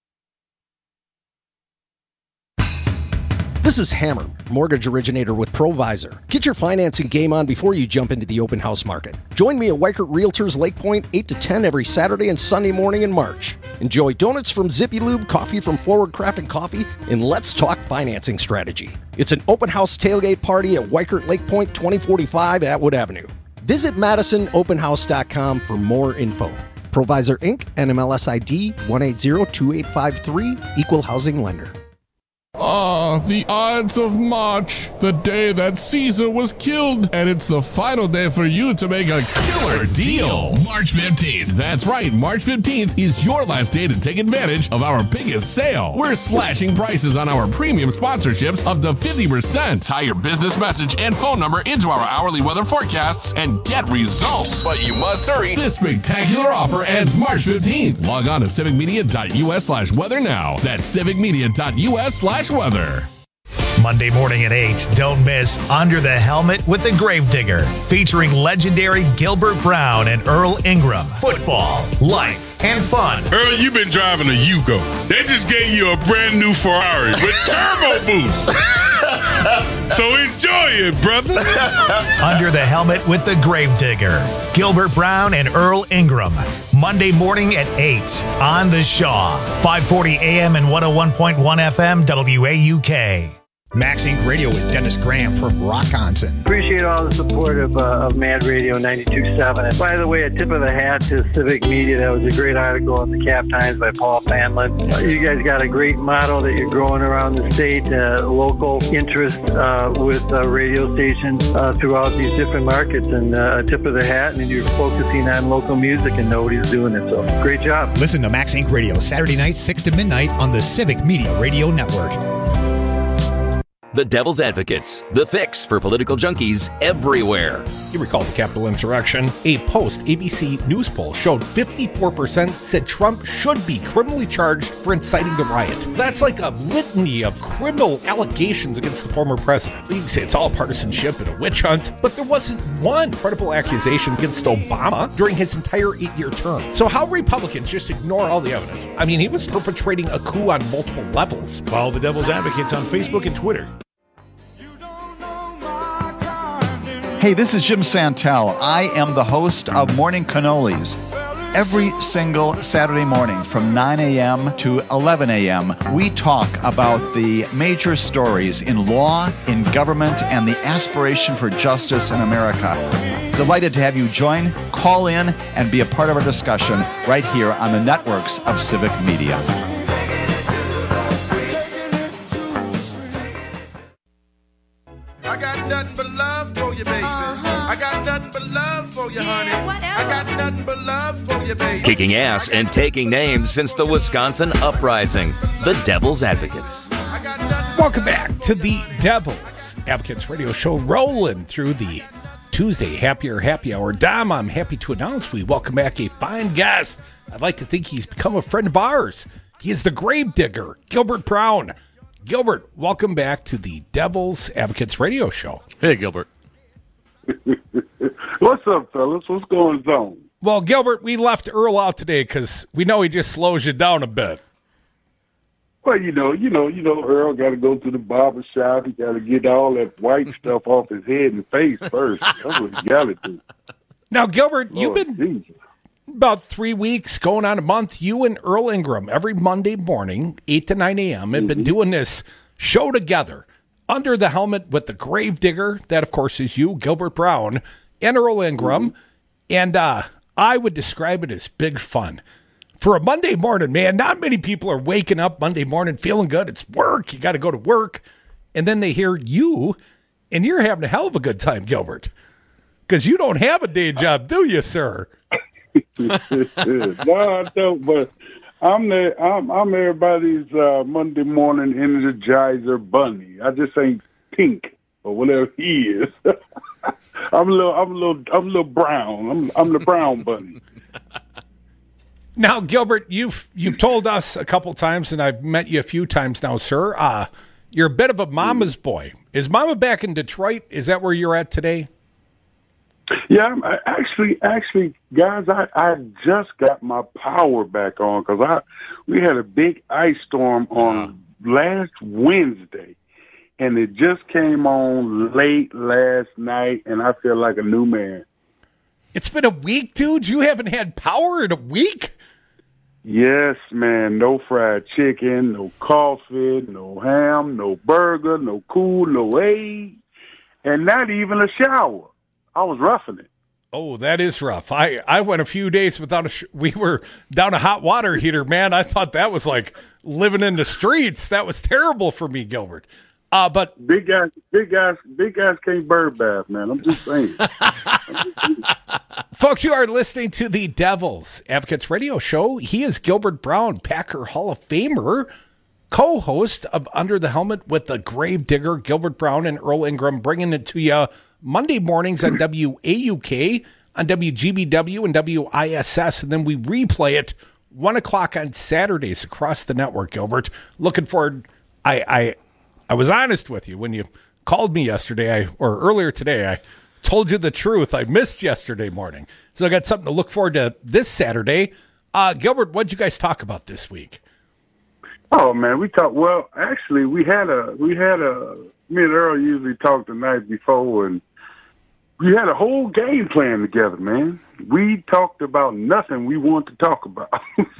This is Hammer, mortgage originator with Provisor. Get your financing game on before you jump into the open house market. Join me at Weichert Realtors Lake Point, eight to ten every Saturday and Sunday morning in March. Enjoy donuts from Zippy Lube, coffee from Forward Crafted Coffee, and let's talk financing strategy. It's an open house tailgate party at Weichert Lake Point, twenty forty-five Atwood Avenue. Visit Madison Open House dot com for more info. Provisor Incorporated, N M L S I D one eight zero two eight five three, Equal Housing Lender. Ah, the Ides of March, the day that Caesar was killed, and it's the final day for you to make a killer deal. March fifteenth. That's right, March fifteenth is your last day to take advantage of our biggest sale. We're slashing prices on our premium sponsorships up to fifty percent. Tie your business message and phone number into our hourly weather forecasts and get results. But you must hurry. This spectacular offer ends March fifteenth. Log on to civicmedia.us slash weather now. That's civicmedia.us slash weather. Monday morning at eight, don't miss Under the Helmet with the Gravedigger, featuring legendary Gilbert Brown and Earl Ingram. Football, life, and fun. Earl, you've been driving a Yugo. They just gave you a brand new Ferrari with turbo boost. So enjoy it, brother. Under the Helmet with the Gravedigger, Gilbert Brown and Earl Ingram. Monday morning at eight on The Shaw. five forty A M and one oh one point one F M W A U K. Max Inc Radio with Dennis Graham from Rockonson. Appreciate all the support of, uh, of Mad Radio ninety-two point seven. And by the way, a tip of the hat to Civic Media. That was a great article in the Cap Times by Paul Fanlin. You guys got a great model that you're growing around the state, uh, local interest uh, with uh, radio stations uh, throughout these different markets. And uh, a tip of the hat, and you're focusing on local music, and nobody's doing it. So great job. Listen to Max Inc Radio Saturday night, six to midnight on the Civic Media Radio Network. The Devil's Advocates, the fix for political junkies everywhere. You recall the Capitol insurrection? A post-A B C News poll showed fifty-four percent said Trump should be criminally charged for inciting the riot. That's like a litany of criminal allegations against the former president. You can say it's all partisanship and a witch hunt, but there wasn't one credible accusation against Obama during his entire eight-year term. So how Republicans just ignore all the evidence? I mean, he was perpetrating a coup on multiple levels. Follow the Devil's Advocates on Facebook and Twitter. Hey, this is Jim Santel. I am the host of Morning Cannolis. Every single Saturday morning from nine a.m. to eleven a.m., we talk about the major stories in law, in government, and the aspiration for justice in America. Delighted to have you join, call in, and be a part of our discussion right here on the networks of Civic Media. I got nothing but love for you, baby. Uh-huh. I got nothing but love for you, honey. Yeah, whatever. I got nothing but love for you, baby. Kicking ass and taking names since the Wisconsin Uprising. The Devil's Advocates. Welcome back to the Devil's Advocates radio show, rolling through the Tuesday Happier Happy Hour. Dom, I'm happy to announce we welcome back a fine guest. I'd like to think he's become a friend of ours. He is the Gravedigger, Gilbert Brown. Gilbert, welcome back to the Devil's Advocates radio show. Hey, Gilbert. What's up, fellas? What's going on? Well, Gilbert, we left Earl out today because we know he just slows you down a bit. Well, you know, you know, you know, Earl got to go to the barber shop. He got to get all that white stuff off his head and face first. That's what he got to do. Now, Gilbert, Lord you've been Jesus. about three weeks, going on a month. You and Earl Ingram, every Monday morning, eight to nine a.m., have mm-hmm. been doing this show together. Under the Helmet with the Gravedigger. That, of course, is you, Gilbert Brown, and Earl Ingram. Mm-hmm. And uh, I would describe it as big fun. For a Monday morning, man, not many people are waking up Monday morning feeling good. It's work. You got to go to work. And then they hear you, and you're having a hell of a good time, Gilbert. Because you don't have a day job, do you, sir? No, I don't, but I'm the I'm, I'm everybody's uh, Monday morning Energizer bunny. I just ain't pink. or whatever he is. I'm a little, I'm a little, I'm a little brown. I'm, I'm the brown bunny. Now, Gilbert, you've you've told us a couple times, and I've met you a few times now, sir. Uh, you're a bit of a mama's boy. Is Mama back in Detroit? Is that where you're at today? Yeah, I'm, I, actually, actually, guys, I, I just got my power back on because I we had a big ice storm on last Wednesday, and it just came on late last night, and I feel like a new man. It's been a week, dude. You haven't had power in a week? Yes, man. No fried chicken, no coffee, no ham, no burger, no cool, no egg, and not even a shower. I was roughing it. Oh, that is rough. I, I went a few days without a sh- we were down a hot water heater, man. I thought that was like living in the streets. That was terrible for me, Gilbert. Uh, but big guys, big guys, big guys can't bird bath, man. I'm just saying. Folks, you are listening to the Devil's Advocates Radio Show. He is Gilbert Brown, Packer Hall of Famer, co-host of Under the Helmet with the Gravedigger, Gilbert Brown and Earl Ingram, bringing it to you Monday mornings on W A U K, on W G B W and W I S S, and then we replay it one o'clock on Saturdays across the network, Gilbert. Looking forward. I I, I was honest with you when you called me yesterday, I, or earlier today. I told you the truth. I missed yesterday morning. So I got something to look forward to this Saturday. Uh, Gilbert, what'd you guys talk about this week? Oh, man, we talked, well, actually, we had a, we had a, me and Earl usually talk the night before, and we had a whole game plan together, man. We talked about nothing we wanted to talk about.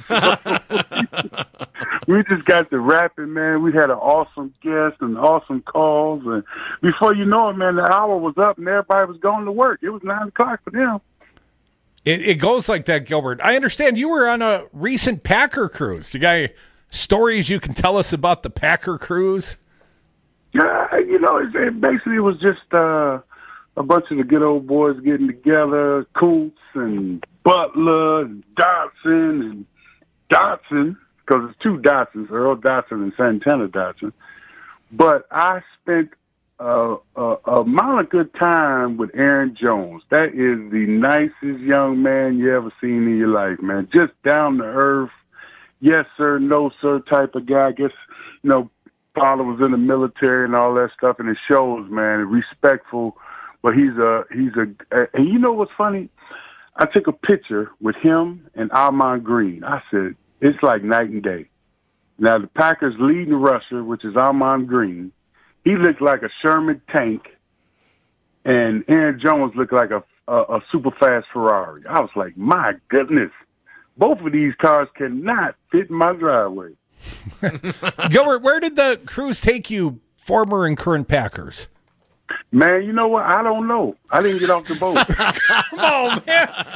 We just got to rapping, man. We had an awesome guest and awesome calls, and before you know it, man, the hour was up and everybody was going to work. It was nine o'clock for them. It, it goes like that, Gilbert. I understand you were on a recent Packer cruise. You got stories you can tell us about the Packer cruise? Yeah, you know, it, it basically was just uh, a bunch of the good old boys getting together, Kuntz and Butler and Dotson and Dotson, because it's two Dotsons, Earl Dotson and Santana Dotson. But I spent uh, a, a amount of good time with Aaron Jones. That is the nicest young man you ever seen in your life, man. Just down to earth, yes sir, no sir type of guy. I guess, you know, father was in the military and all that stuff, and it shows, man. Respectful, but he's a he's a. And you know what's funny? I took a picture with him and Almond Green. I said, it's like night and day. Now, the Packers' leading rusher, which is Almond Green, he looked like a Sherman tank, and Aaron Jones looked like a, a, a super fast Ferrari. I was like, my goodness, both of these cars cannot fit in my driveway. Gilbert, where did the cruise take you, former and current Packers? Man, you know what? I don't know. I didn't get off the boat. Come on, man.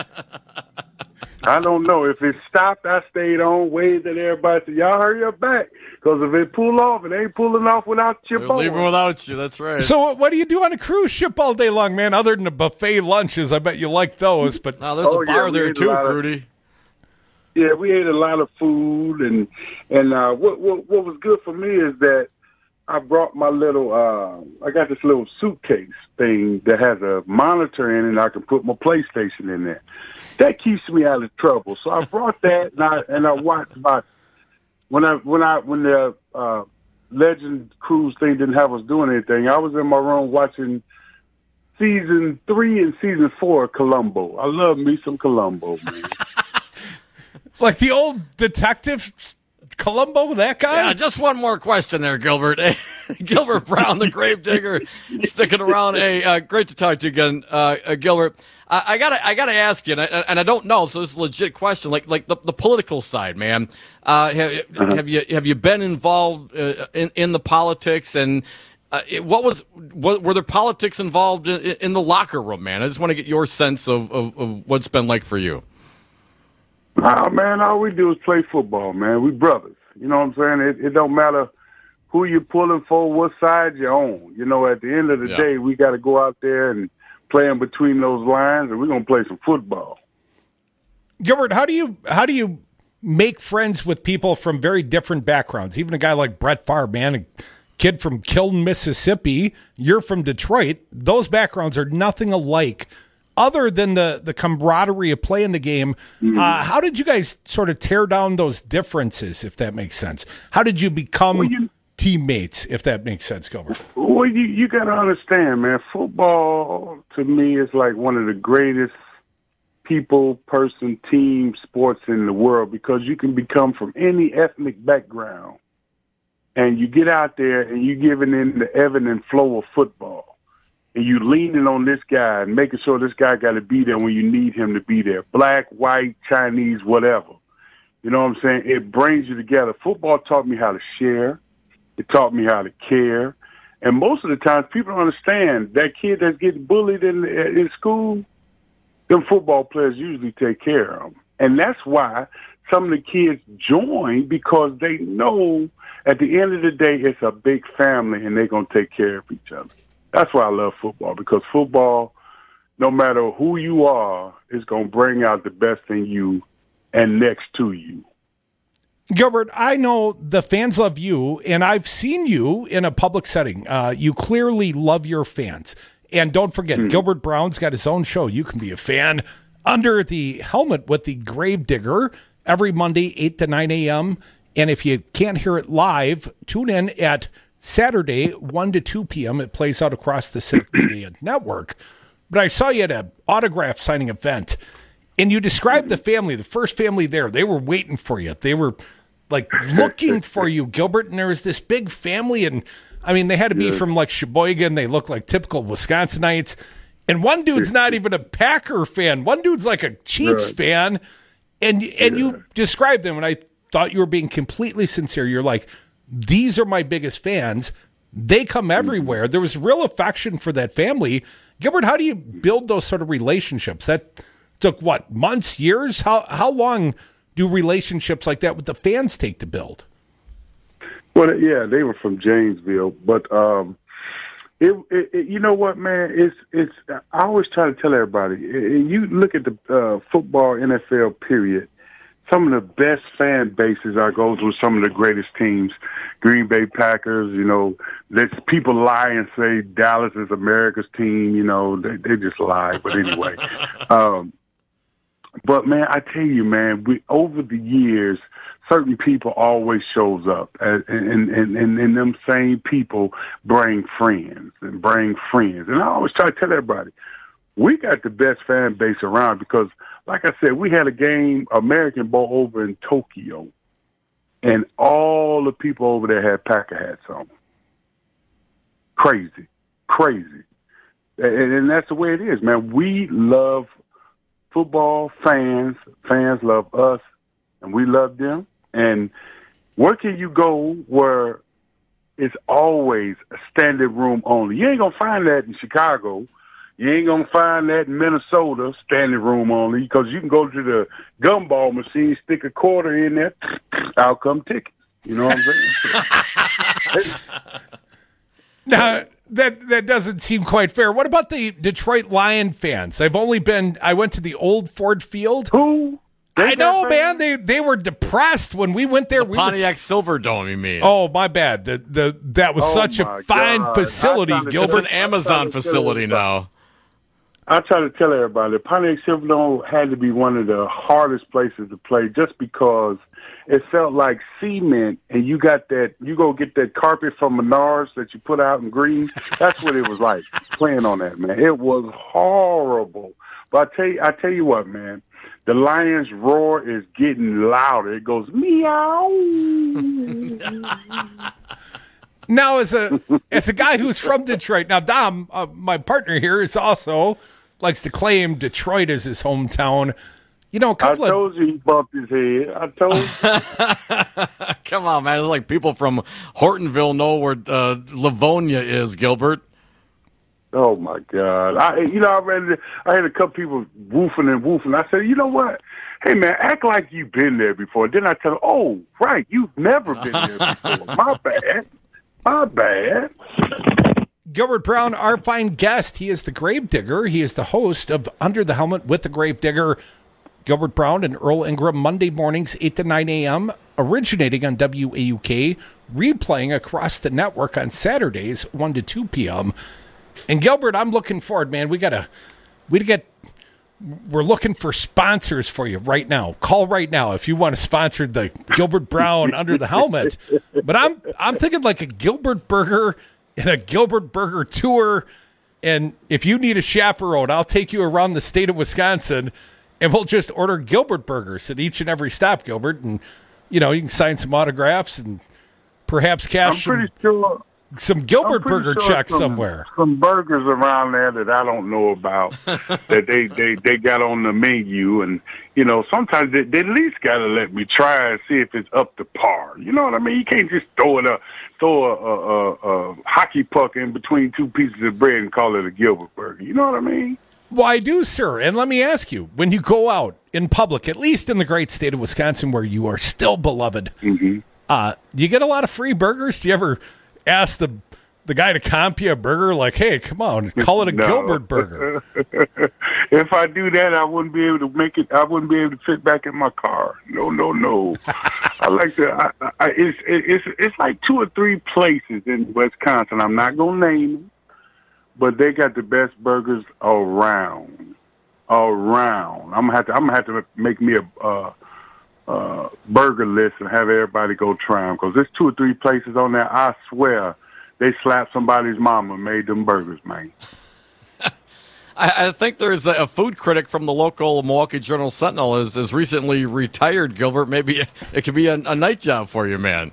I don't know. If it stopped, I stayed on, waved at everybody, said, y'all hurry up back, because if it pull off, it ain't pulling off without your boat. Leaving without you, that's right. So what do you do on a cruise ship all day long, man, other than the buffet lunches? I bet you like those. But no, there's oh, a bar yeah, there too, Rudy. Of, yeah, we ate a lot of food, and and uh, what, what what was good for me is that I brought my little, uh, I got this little suitcase thing that has a monitor in it, and I can put my PlayStation in there. That keeps me out of trouble. So I brought that, and I and I watched my when I when I when the uh, Legend Cruise thing didn't have us doing anything. I was in my room watching season three and season four of Columbo. I love me some Columbo, man. Like the old detective Columbo, that guy? Yeah, just one more question there, Gilbert. Gilbert Brown, the Gravedigger, sticking around. Hey, uh, great to talk to you again, uh, uh, Gilbert. I, I gotta, I gotta ask you, and I, and I don't know, so this is a legit question. Like, like the, the political side, man. Uh, have, uh-huh. have you have you been involved uh, in in the politics? And uh, what was what, were there politics involved in, in the locker room, man? I just want to get your sense of, of, of what's been like for you. Oh, man, all we do is play football, man. We brothers. You know what I'm saying? It, it don't matter who you're pulling for, what side you're on. You know, at the end of the yeah. day, we got to go out there and play in between those lines, and we're going to play some football. Gilbert, how do you how do you make friends with people from very different backgrounds? Even a guy like Brett Favre, man, kid from Kiln, Mississippi. You're from Detroit. Those backgrounds are nothing alike other than the, the camaraderie of playing the game. Mm. Uh, how did you guys sort of tear down those differences, if that makes sense? How did you become well, you, teammates, if that makes sense, Gilbert? Well, you, you got to understand, man, football to me is like one of the greatest people, person, team sports in the world, because you can become from any ethnic background and you get out there and you're giving in the ebb and flow of football and you leaning on this guy and making sure this guy got to be there when you need him to be there. Black, white, Chinese, whatever. You know what I'm saying? It brings you together. Football taught me how to share. It taught me how to care. And most of the times people don't understand that kid that's getting bullied in, in school, them football players usually take care of them. And that's why some of the kids join, because they know at the end of the day it's a big family and they're going to take care of each other. That's why I love football, because football, no matter who you are, is going to bring out the best in you and next to you. Gilbert, I know the fans love you, and I've seen you in a public setting. Uh, you clearly love your fans. And don't forget, mm. Gilbert Brown's got his own show. You can be a fan under the helmet with the Gravedigger every Monday, eight to nine a.m. And if you can't hear it live, tune in at Saturday, one to two p.m. It plays out across the Civic Media Network. But I saw you at an autograph signing event, and you described the family, the first family there. They were waiting for you. They were, like, looking for you, Gilbert, and there was this big family, and I mean, they had to be yeah. from, like, Sheboygan. They look like typical Wisconsinites. And one dude's not even a Packer fan. One dude's like a Chiefs right. fan. And and yeah. you described them, and I thought you were being completely sincere. You're like, these are my biggest fans. They come everywhere. Mm-hmm. There was real affection for that family. Gilbert, how do you build those sort of relationships? That took, what, months, years? How How long do relationships like that with the fans take to build? Well, yeah, they were from Janesville, but um, it, it, it, you know what, man? It's it's. I always try to tell everybody. It, you look at the uh, football N F L period. Some of the best fan bases I go to, some of the greatest teams. Green Bay Packers. You know, let's people lie and say Dallas is America's team. You know, they they just lie. But anyway, um, but man, I tell you, man, we over the years, certain people always shows up, and, and, and, and them same people bring friends and bring friends. And I always try to tell everybody, we got the best fan base around because, like I said, we had a game, American Bowl over in Tokyo, and all the people over there had Packer hats on. Crazy, crazy. And, and that's the way it is, man. We love football, fans. Fans love us, and we love them. And where can you go where it's always a standing room only? You ain't going to find that in Chicago. You ain't going to find that in Minnesota, standing room only, because you can go to the gumball machine, stick a quarter in there, out come tickets. You know what I'm saying? Now, that that doesn't seem quite fair. What about the Detroit Lion fans? I've only been, I went to the old Ford Field. Who? I know, man. They they were depressed when we went there. The we Pontiac were... Silverdome, you mean? Oh, my bad. The the that was oh such a fine God. facility, Gilbert. It's an Amazon facility now. I try to tell everybody, the Pontiac Silverdome had to be one of the hardest places to play, just because it felt like cement, and you got that. You go get that carpet from Menards that you put out in green. That's what it was like playing on that, man. It was horrible. But I tell you, I tell you what, man. The lion's roar is getting louder. It goes meow. Now, as a as a guy who's from Detroit, now Dom, uh, my partner here, is also likes to claim Detroit as his hometown. You know, a couple I of... told you he bumped his head. I told you. Come on, man. It's like people from Hortonville know where uh, Livonia is, Gilbert. Oh, my God. I, you know, I read, I had a couple people woofing and woofing. I said, you know what? Hey, man, act like you've been there before. Then I tell them, oh, right, you've never been there before. My bad. My bad. Gilbert Brown, our fine guest. He is the Gravedigger. He is the host of Under the Helmet with the Gravedigger. Gilbert Brown and Earl Ingram, Monday mornings, eight to nine a.m., originating on W A U K, replaying across the network on Saturdays, one to two p.m. And Gilbert, I'm looking forward, man. We got to, we get, we're looking for sponsors for you right now. Call right now if you want to sponsor the Gilbert Brown Under the Helmet. But I'm, I'm thinking like a Gilbert Burger and a Gilbert Burger tour. And if you need a chaperone, I'll take you around the state of Wisconsin, and we'll just order Gilbert Burgers at each and every stop, Gilbert. And, you know, you can sign some autographs and perhaps cash I'm pretty some, sure, some Gilbert Burger sure checks some, somewhere. Some burgers around there that I don't know about that they, they, they got on the menu. And, you know, sometimes they, they at least got to let me try and see if it's up to par. You know what I mean? You can't just throw it up. Throw a, a, a, a hockey puck in between two pieces of bread and call it a Gilbert Burger. You know what I mean? Well, I do, sir. And let me ask you, when you go out in public, at least in the great state of Wisconsin where you are still beloved, mm-hmm. uh, do you get a lot of free burgers? Do you ever ask the the guy to comp you a burger like, hey, come on, call it a No. Gilbert Burger? If I do that, I wouldn't be able to make it. I wouldn't be able to fit back in my car. No, no, no. I like to. I, I, it's it's it's like two or three places in Wisconsin. I'm not gonna name them, but they got the best burgers around. Around. I'm gonna have to. I'm gonna have to make me a uh, uh, burger list and have everybody go try them, because there's two or three places on there. I swear they slapped somebody's mama and made them burgers, man. I, I think there's a, a food critic from the local Milwaukee Journal Sentinel is, is recently retired, Gilbert. Maybe it could be a, a night job for you, man.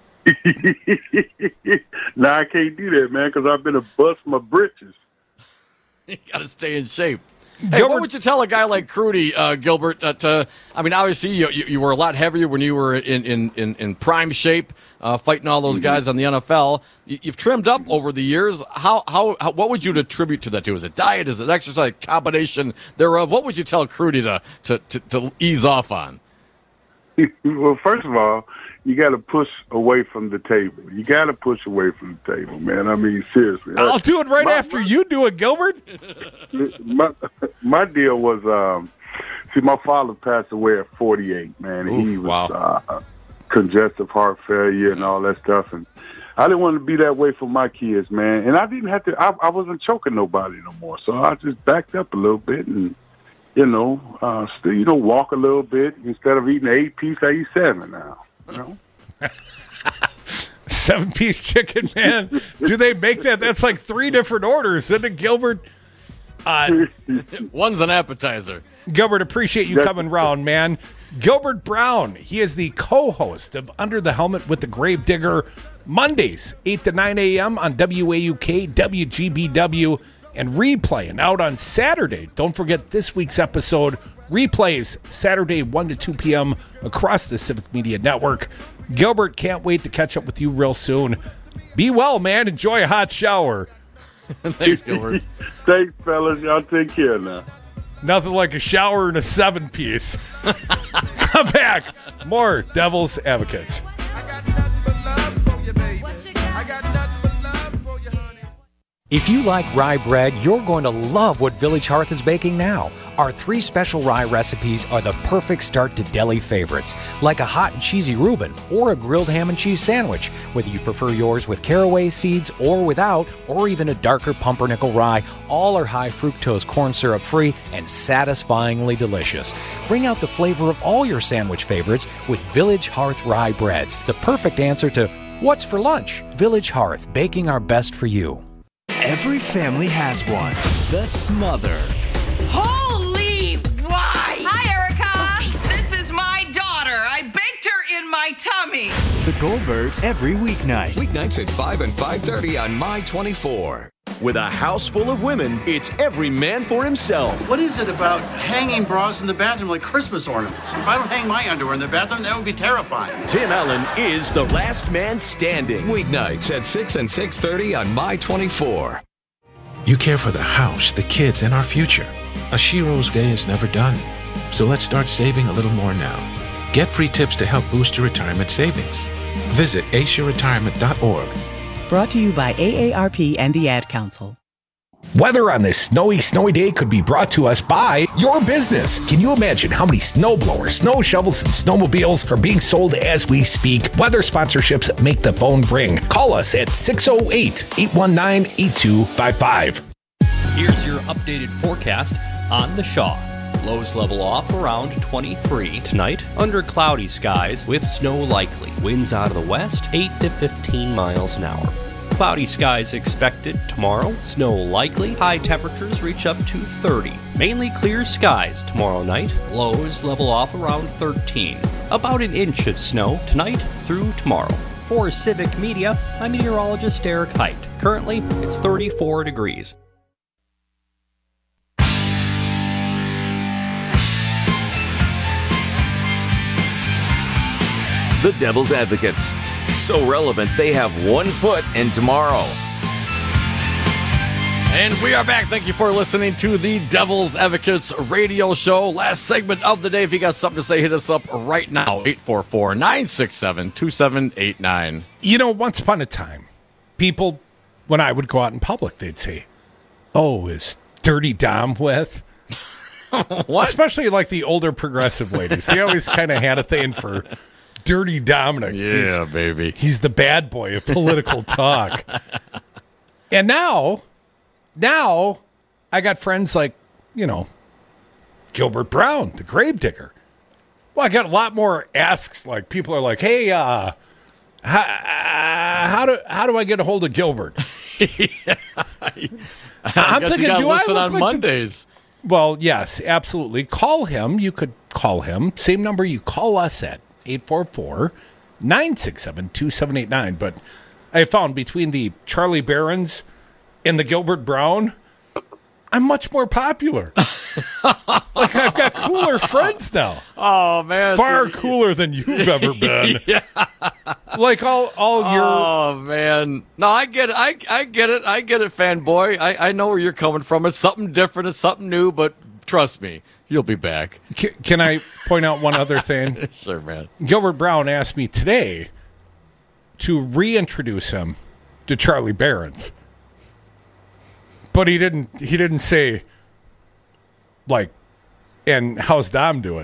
No, I can't do that, man, because I've been to bust my britches. You got to stay in shape. Hey, what would you tell a guy like Crudy, uh, Gilbert? That uh, I mean, obviously you, you you were a lot heavier when you were in in, in, in prime shape, uh, fighting all those mm-hmm. guys on the N F L. You, you've trimmed up over the years. How, how how what would you attribute to that? To is it diet? Is it exercise? Combination thereof? What would you tell Crudy to to, to to ease off on? Well, first of all, you got to push away from the table. You got to push away from the table, man. I mean, seriously. I'll do it right my, after you do it, Gilbert. My my deal was, um, see, my father passed away at forty-eight, man. Oof, he was wow. uh, congestive heart failure and all that stuff, and I didn't want to be that way for my kids, man. And I didn't have to. I, I wasn't choking nobody no more, so I just backed up a little bit and. You know, uh, still, you know, walk a little bit. Instead of eating eight piece, I eat seven now. You know, seven piece chicken, man. Do they make that? That's like three different orders, isn't it, Gilbert? Uh, One's an appetizer. Gilbert, appreciate you coming round, man. Gilbert Brown, he is the co-host of Under the Helmet with the Gravedigger, Mondays, eight to nine a.m. on W A U K, W G B W. And replay, and out on Saturday. Don't forget this week's episode replays Saturday one to two p.m. across the Civic Media Network. Gilbert, can't wait to catch up with you real soon. Be well, man. Enjoy a hot shower. Thanks, Gilbert. Thanks, fellas. Y'all take care now. Nothing like a shower and a seven-piece. Come back. More Devil's Advocates. If you like rye bread, you're going to love what Village Hearth is baking now. Our three special rye recipes are the perfect start to deli favorites, like a hot and cheesy Reuben or a grilled ham and cheese sandwich. Whether you prefer yours with caraway seeds or without, or even a darker pumpernickel rye, all are high fructose corn syrup free and satisfyingly delicious. Bring out the flavor of all your sandwich favorites with Village Hearth rye breads, the perfect answer to what's for lunch. Village Hearth, baking our best for you. Every family has one. The Smother. Holy why! Hi, Erica. This is my daughter. I baked her in my tummy. The Goldbergs every weeknight. Weeknights at five and five thirty on My twenty-four. With a house full of women, it's every man for himself. What is it about hanging bras in the bathroom like Christmas ornaments? If I don't hang my underwear in the bathroom, that would be terrifying. Tim Allen is the last man standing. Weeknights at six and six thirty on My twenty-four. You care for the house, the kids, and our future. A Shiro's day is never done. So let's start saving a little more now. Get free tips to help boost your retirement savings. Visit asia retirement dot org. Brought to you by A A R P and the Ad Council. Weather on this snowy, snowy day could be brought to us by your business. Can you imagine how many snow blowers, snow shovels, and snowmobiles are being sold as we speak? Weather sponsorships make the phone ring. Call us at six oh eight, eight one nine, eight two five five. Here's your updated forecast on the Shaw. Lows level off around twenty-three. Tonight, under cloudy skies with snow likely. Winds out of the west, eight to fifteen miles an hour. Cloudy skies expected tomorrow. Snow likely. High temperatures reach up to thirty. Mainly clear skies tomorrow night. Lows level off around thirteen. About an inch of snow tonight through tomorrow. For Civic Media, I'm meteorologist Eric Height. Currently, it's thirty-four degrees. The Devil's Advocates. So relevant, they have one foot in tomorrow. And we are back. Thank you for listening to the Devil's Advocates radio show. Last segment of the day. If you got something to say, hit us up right now. eight four four, nine six seven, two seven eight nine. You know, once upon a time, people, when I would go out in public, they'd say, oh, is Dirty Dom with? What? Especially like the older progressive ladies. They always kind of had a thing for Dirty Dominic. Yeah, he's, baby. He's the bad boy of political talk. And now, now I got friends like, you know, Gilbert Brown, the gravedigger. Well, I got a lot more asks. Like people are like, hey, uh, how, uh, how do how do I get a hold of Gilbert? yeah, I, I I'm guess thinking, you gotta do listen I on look like Mondays? The, well, yes, absolutely. Call him. You could call him. Same number you call us at. eight four four, nine six seven, two seven eight nine. But I found between the Charlie Barons and the Gilbert Brown, I'm much more popular. Like, I've got cooler friends now. Oh, man. Far so, cooler than you've ever been. Yeah. Like, all, all your... Oh, man. No, I get it. I, I get it. I get it, fanboy. I, I know where you're coming from. It's something different. It's something new, but trust me. You'll be back. Can, can I point out one other thing? Sure, man. Gilbert Brown asked me today to reintroduce him to Charlie Barons. But he didn't he didn't say, like, and how's Dom doing?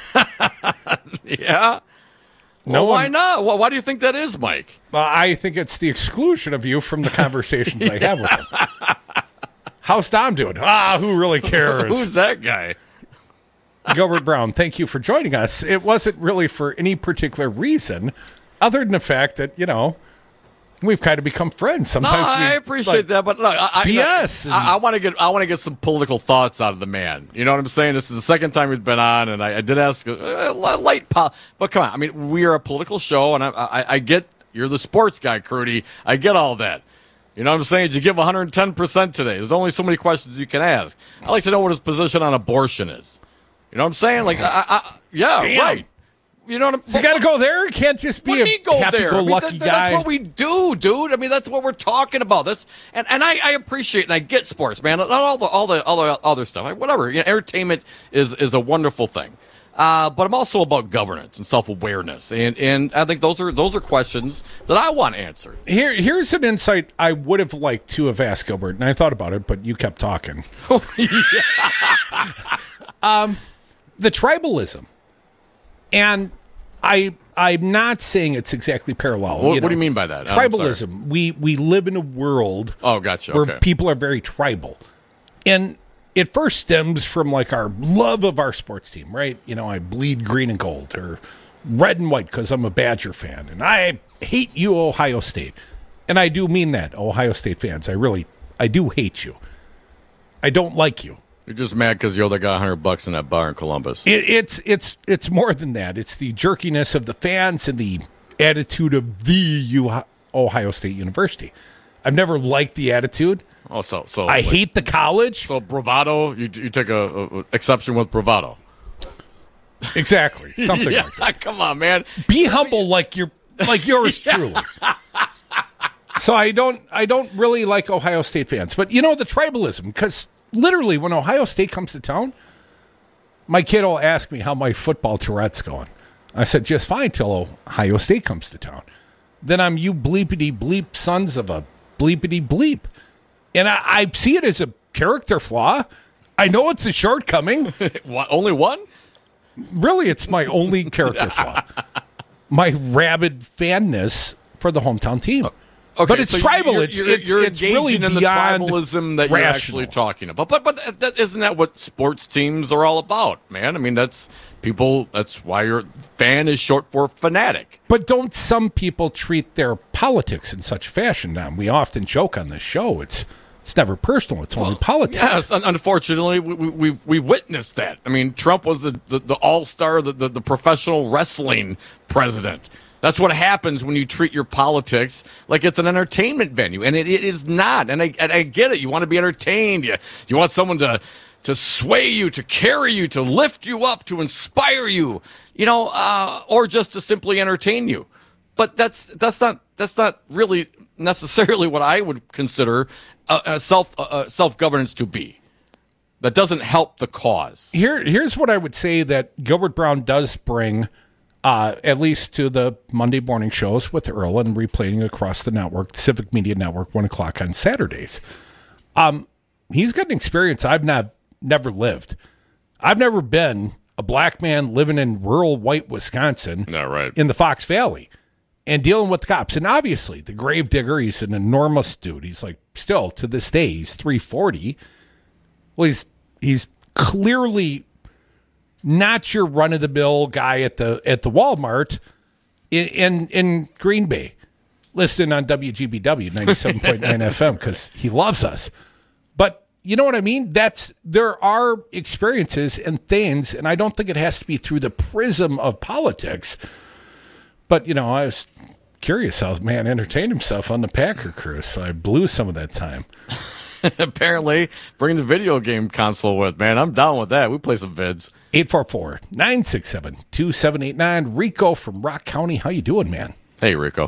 Yeah? No well, why one, not? Well, why do you think that is, Mike? Well, I think it's the exclusion of you from the conversations I have with him. How's Dom doing? Ah, who really cares? Who's that guy? Gilbert Brown, thank you for joining us. It wasn't really for any particular reason other than the fact that, you know, we've kind of become friends. Sometimes no, I we, appreciate like, that, but look, I, B S. I, I want to get I want to get some political thoughts out of the man. You know what I'm saying? This is the second time he's been on, and I, I did ask uh, light, po- but come on. I mean, we are a political show, and I, I, I get you're the sports guy, Crudy. I get all that. You know what I'm saying? Did you give one hundred ten percent today? There's only so many questions you can ask. I like to know what his position on abortion is. You know what I'm saying? Like, I, I, yeah, Damn. right. You know what I'm saying? So you got to go there? It can't just be what a go happy-go-lucky I mean, that, guy. That's what we do, dude. I mean, that's what we're talking about. That's and, and I, I appreciate and I get sports, man. Not all the all the all the other stuff. Like, whatever. You know, entertainment is is a wonderful thing. Uh, but I'm also about governance and self-awareness, and and I think those are those are questions that I want answered. Here, here's an insight I would have liked to have asked Gilbert, and I thought about it, but you kept talking. um, the tribalism, and I I'm not saying it's exactly parallel. What, you know? what do you mean by that? Tribalism. We we live in a world. Oh, gotcha. Where okay. people are very tribal, and it first stems from like our love of our sports team, right? You know, I bleed green and gold or red and white because I'm a Badger fan, and I hate you, Ohio State. And I do mean that, Ohio State fans. I really, I do hate you. I don't like you. You're just mad because you owe that guy a hundred bucks in that bar in Columbus. It, it's it's it's more than that. It's the jerkiness of the fans and the attitude of the U- Ohio State University. I've never liked the attitude. Oh, so so I like, hate the college. So bravado, you you take a, a exception with bravado. Exactly, something yeah, like that. Come on, man. Be humble, like you're like yours truly. So I don't I don't really like Ohio State fans, but you know the tribalism, because literally when Ohio State comes to town, my kid will ask me how my football Tourette's going. I said just fine till Ohio State comes to town. Then I'm you bleepity bleep sons of a bleepity bleep. And I, I see it as a character flaw. I know it's a shortcoming. What, only one? Really, it's my only character flaw. My rabid fanness for the hometown team. Okay, but it's so tribal. You're, it's you're, it's, you're it's engaging really in the beyond tribalism that you're rational. actually talking about. But but that, isn't that what sports teams are all about, man? I mean, that's people. That's why your fan is short for fanatic. But don't some people treat their politics in such fashion? Now, we often joke on this show. It's it's never personal. It's only politics. Yes, un- unfortunately, we, we, we, we witnessed that. I mean, Trump was the, the, the all-star, the, the, the professional wrestling president. That's what happens when you treat your politics like it's an entertainment venue, and it, it is not. And I, and I get it. You want to be entertained. You, you want someone to, to sway you, to carry you, to lift you up, to inspire you, you know, uh, or just to simply entertain you. But that's that's not that's not really necessarily what I would consider a, a self uh, self governance to be. That doesn't help the cause. Here, here's what I would say that Gilbert Brown does bring, uh, at least to the Monday morning shows with Earl and replaying across the network, Civic Media Network, one o'clock on Saturdays. Um, he's got an experience I've not never lived. I've never been a black man living in rural white Wisconsin, no, right. in the Fox Valley, and dealing with cops. And obviously, the Gravedigger, he's an enormous dude. He's like, still, to this day, he's three forty. Well, he's he's clearly not your run-of-the-mill guy at the at the Walmart in in, in Green Bay, listening on W G B W ninety-seven point nine F M because he loves us. But you know what I mean? That's there are experiences and things, and I don't think it has to be through the prism of politics. But, you know, I was curious how the man entertained himself on the Packer cruise, so I blew some of that time. Apparently, bring the video game console with, man. I'm down with that. We play some vids. eight four four, nine six seven, two seven eight nine. Rico from Rock County. How you doing, man? Hey, Rico.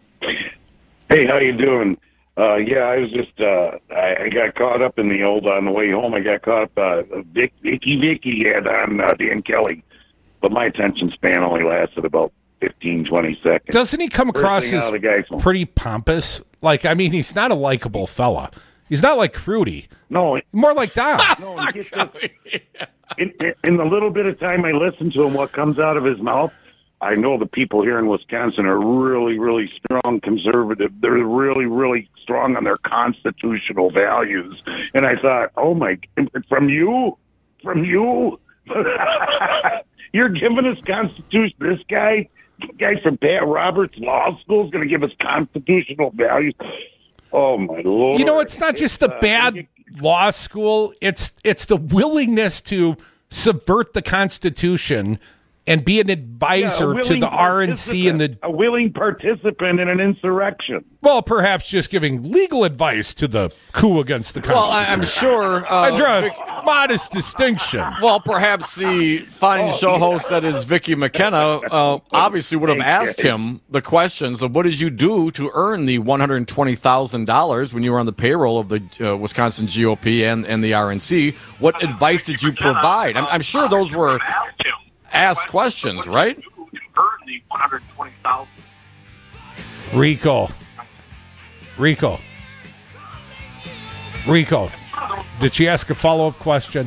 Hey, how you doing? Uh, yeah, I was just, uh, I, I got caught up in the old, on the way home, I got caught up, uh, Vic, Vicky Vicky had on uh, Dan Kelly, but my attention span only lasted about fifteen, twenty seconds. Doesn't he come across First thing as out of the guy's phone. pretty pompous? Like, I mean, he's not a likable fella. He's not like Fruity. No. More like Don. No, and get this, in, in, in the little bit of time I listen to him, what comes out of his mouth, I know the people here in Wisconsin are really, really strong conservative. They're really, really strong on their constitutional values. And I thought, oh, my, from you? From you? You're giving us Constitution. This guy, guy from Pat Roberts Law School is going to give us constitutional values. Oh, my Lord. You know, it's not just the uh, bad law school. It's it's the willingness to subvert the Constitution and be an advisor Yeah, a to the willing R N C and the... A willing participant in an insurrection. Well, perhaps just giving legal advice to the coup against the Well, Constitution. I, I'm sure. Uh, I draw Vic- a modest distinction. Well, perhaps the fine show host that is Vicky McKenna uh, obviously would have asked him the questions of what did you do to earn the one hundred twenty thousand dollars when you were on the payroll of the uh, Wisconsin G O P and, and the R N C? What advice did you provide? I'm, I'm sure those were asked questions, right? Rico. Rico. Rico. Did she ask a follow-up question?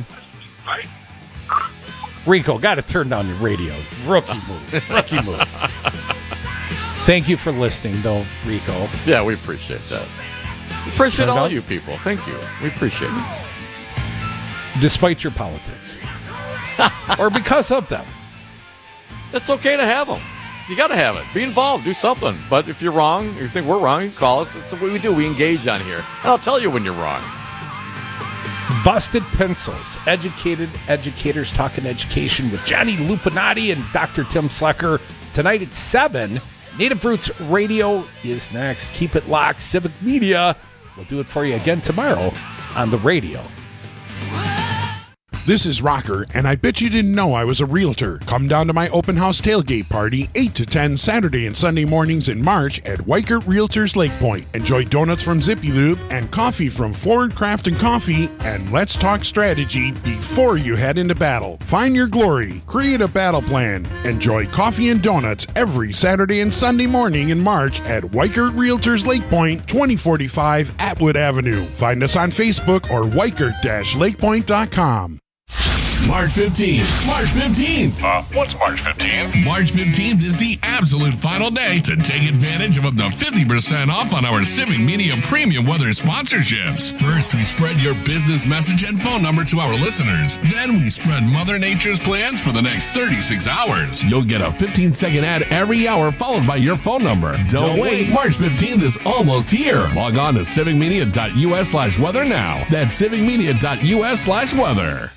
Rico, got to turn down your radio. Rookie move. Rookie move. Thank you for listening, though, Rico. Yeah, we appreciate that. We appreciate No all doubt. you people. Thank you. We appreciate it. Despite your politics. Or because of them. It's okay to have them. You got to have it. Be involved. Do something. But if you're wrong, if you think we're wrong, you can call us. That's what we do. We engage on here. And I'll tell you when you're wrong. Busted Pencils. Educated educators talking education with Johnny Lupinati and Doctor Tim Slecker. Tonight at seven. Native Roots Radio is next. Keep it locked. Civic Media will do it for you again tomorrow on the radio. This is Rocker, and I bet you didn't know I was a realtor. Come down to my open house tailgate party, eight to ten Saturday and Sunday mornings in March at Weichert Realtors Lake Point. Enjoy donuts from Zippy Lube and coffee from Ford Craft and Coffee, and let's talk strategy before you head into battle. Find your glory. Create a battle plan. Enjoy coffee and donuts every Saturday and Sunday morning in March at Weichert Realtors Lake Point, twenty forty-five Atwood Avenue. Find us on Facebook or weichert dash lakepoint dot com. March fifteenth. March fifteenth. Uh, what's March fifteenth? March fifteenth is the absolute final day to take advantage of up to fifty percent off on our Civic Media Premium Weather sponsorships. First, we spread your business message and phone number to our listeners. Then we spread Mother Nature's plans for the next thirty-six hours. You'll get a fifteen second ad every hour followed by your phone number. Don't, Don't wait. March fifteenth is almost here. Log on to civicmedia.us slash weather now. That's civicmedia.us slash weather.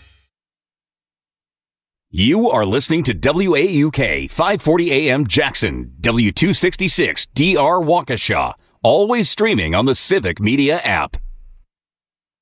You are listening to W A U K five forty A M Jackson, W two sixty-six D R Waukesha, always streaming on the Civic Media app.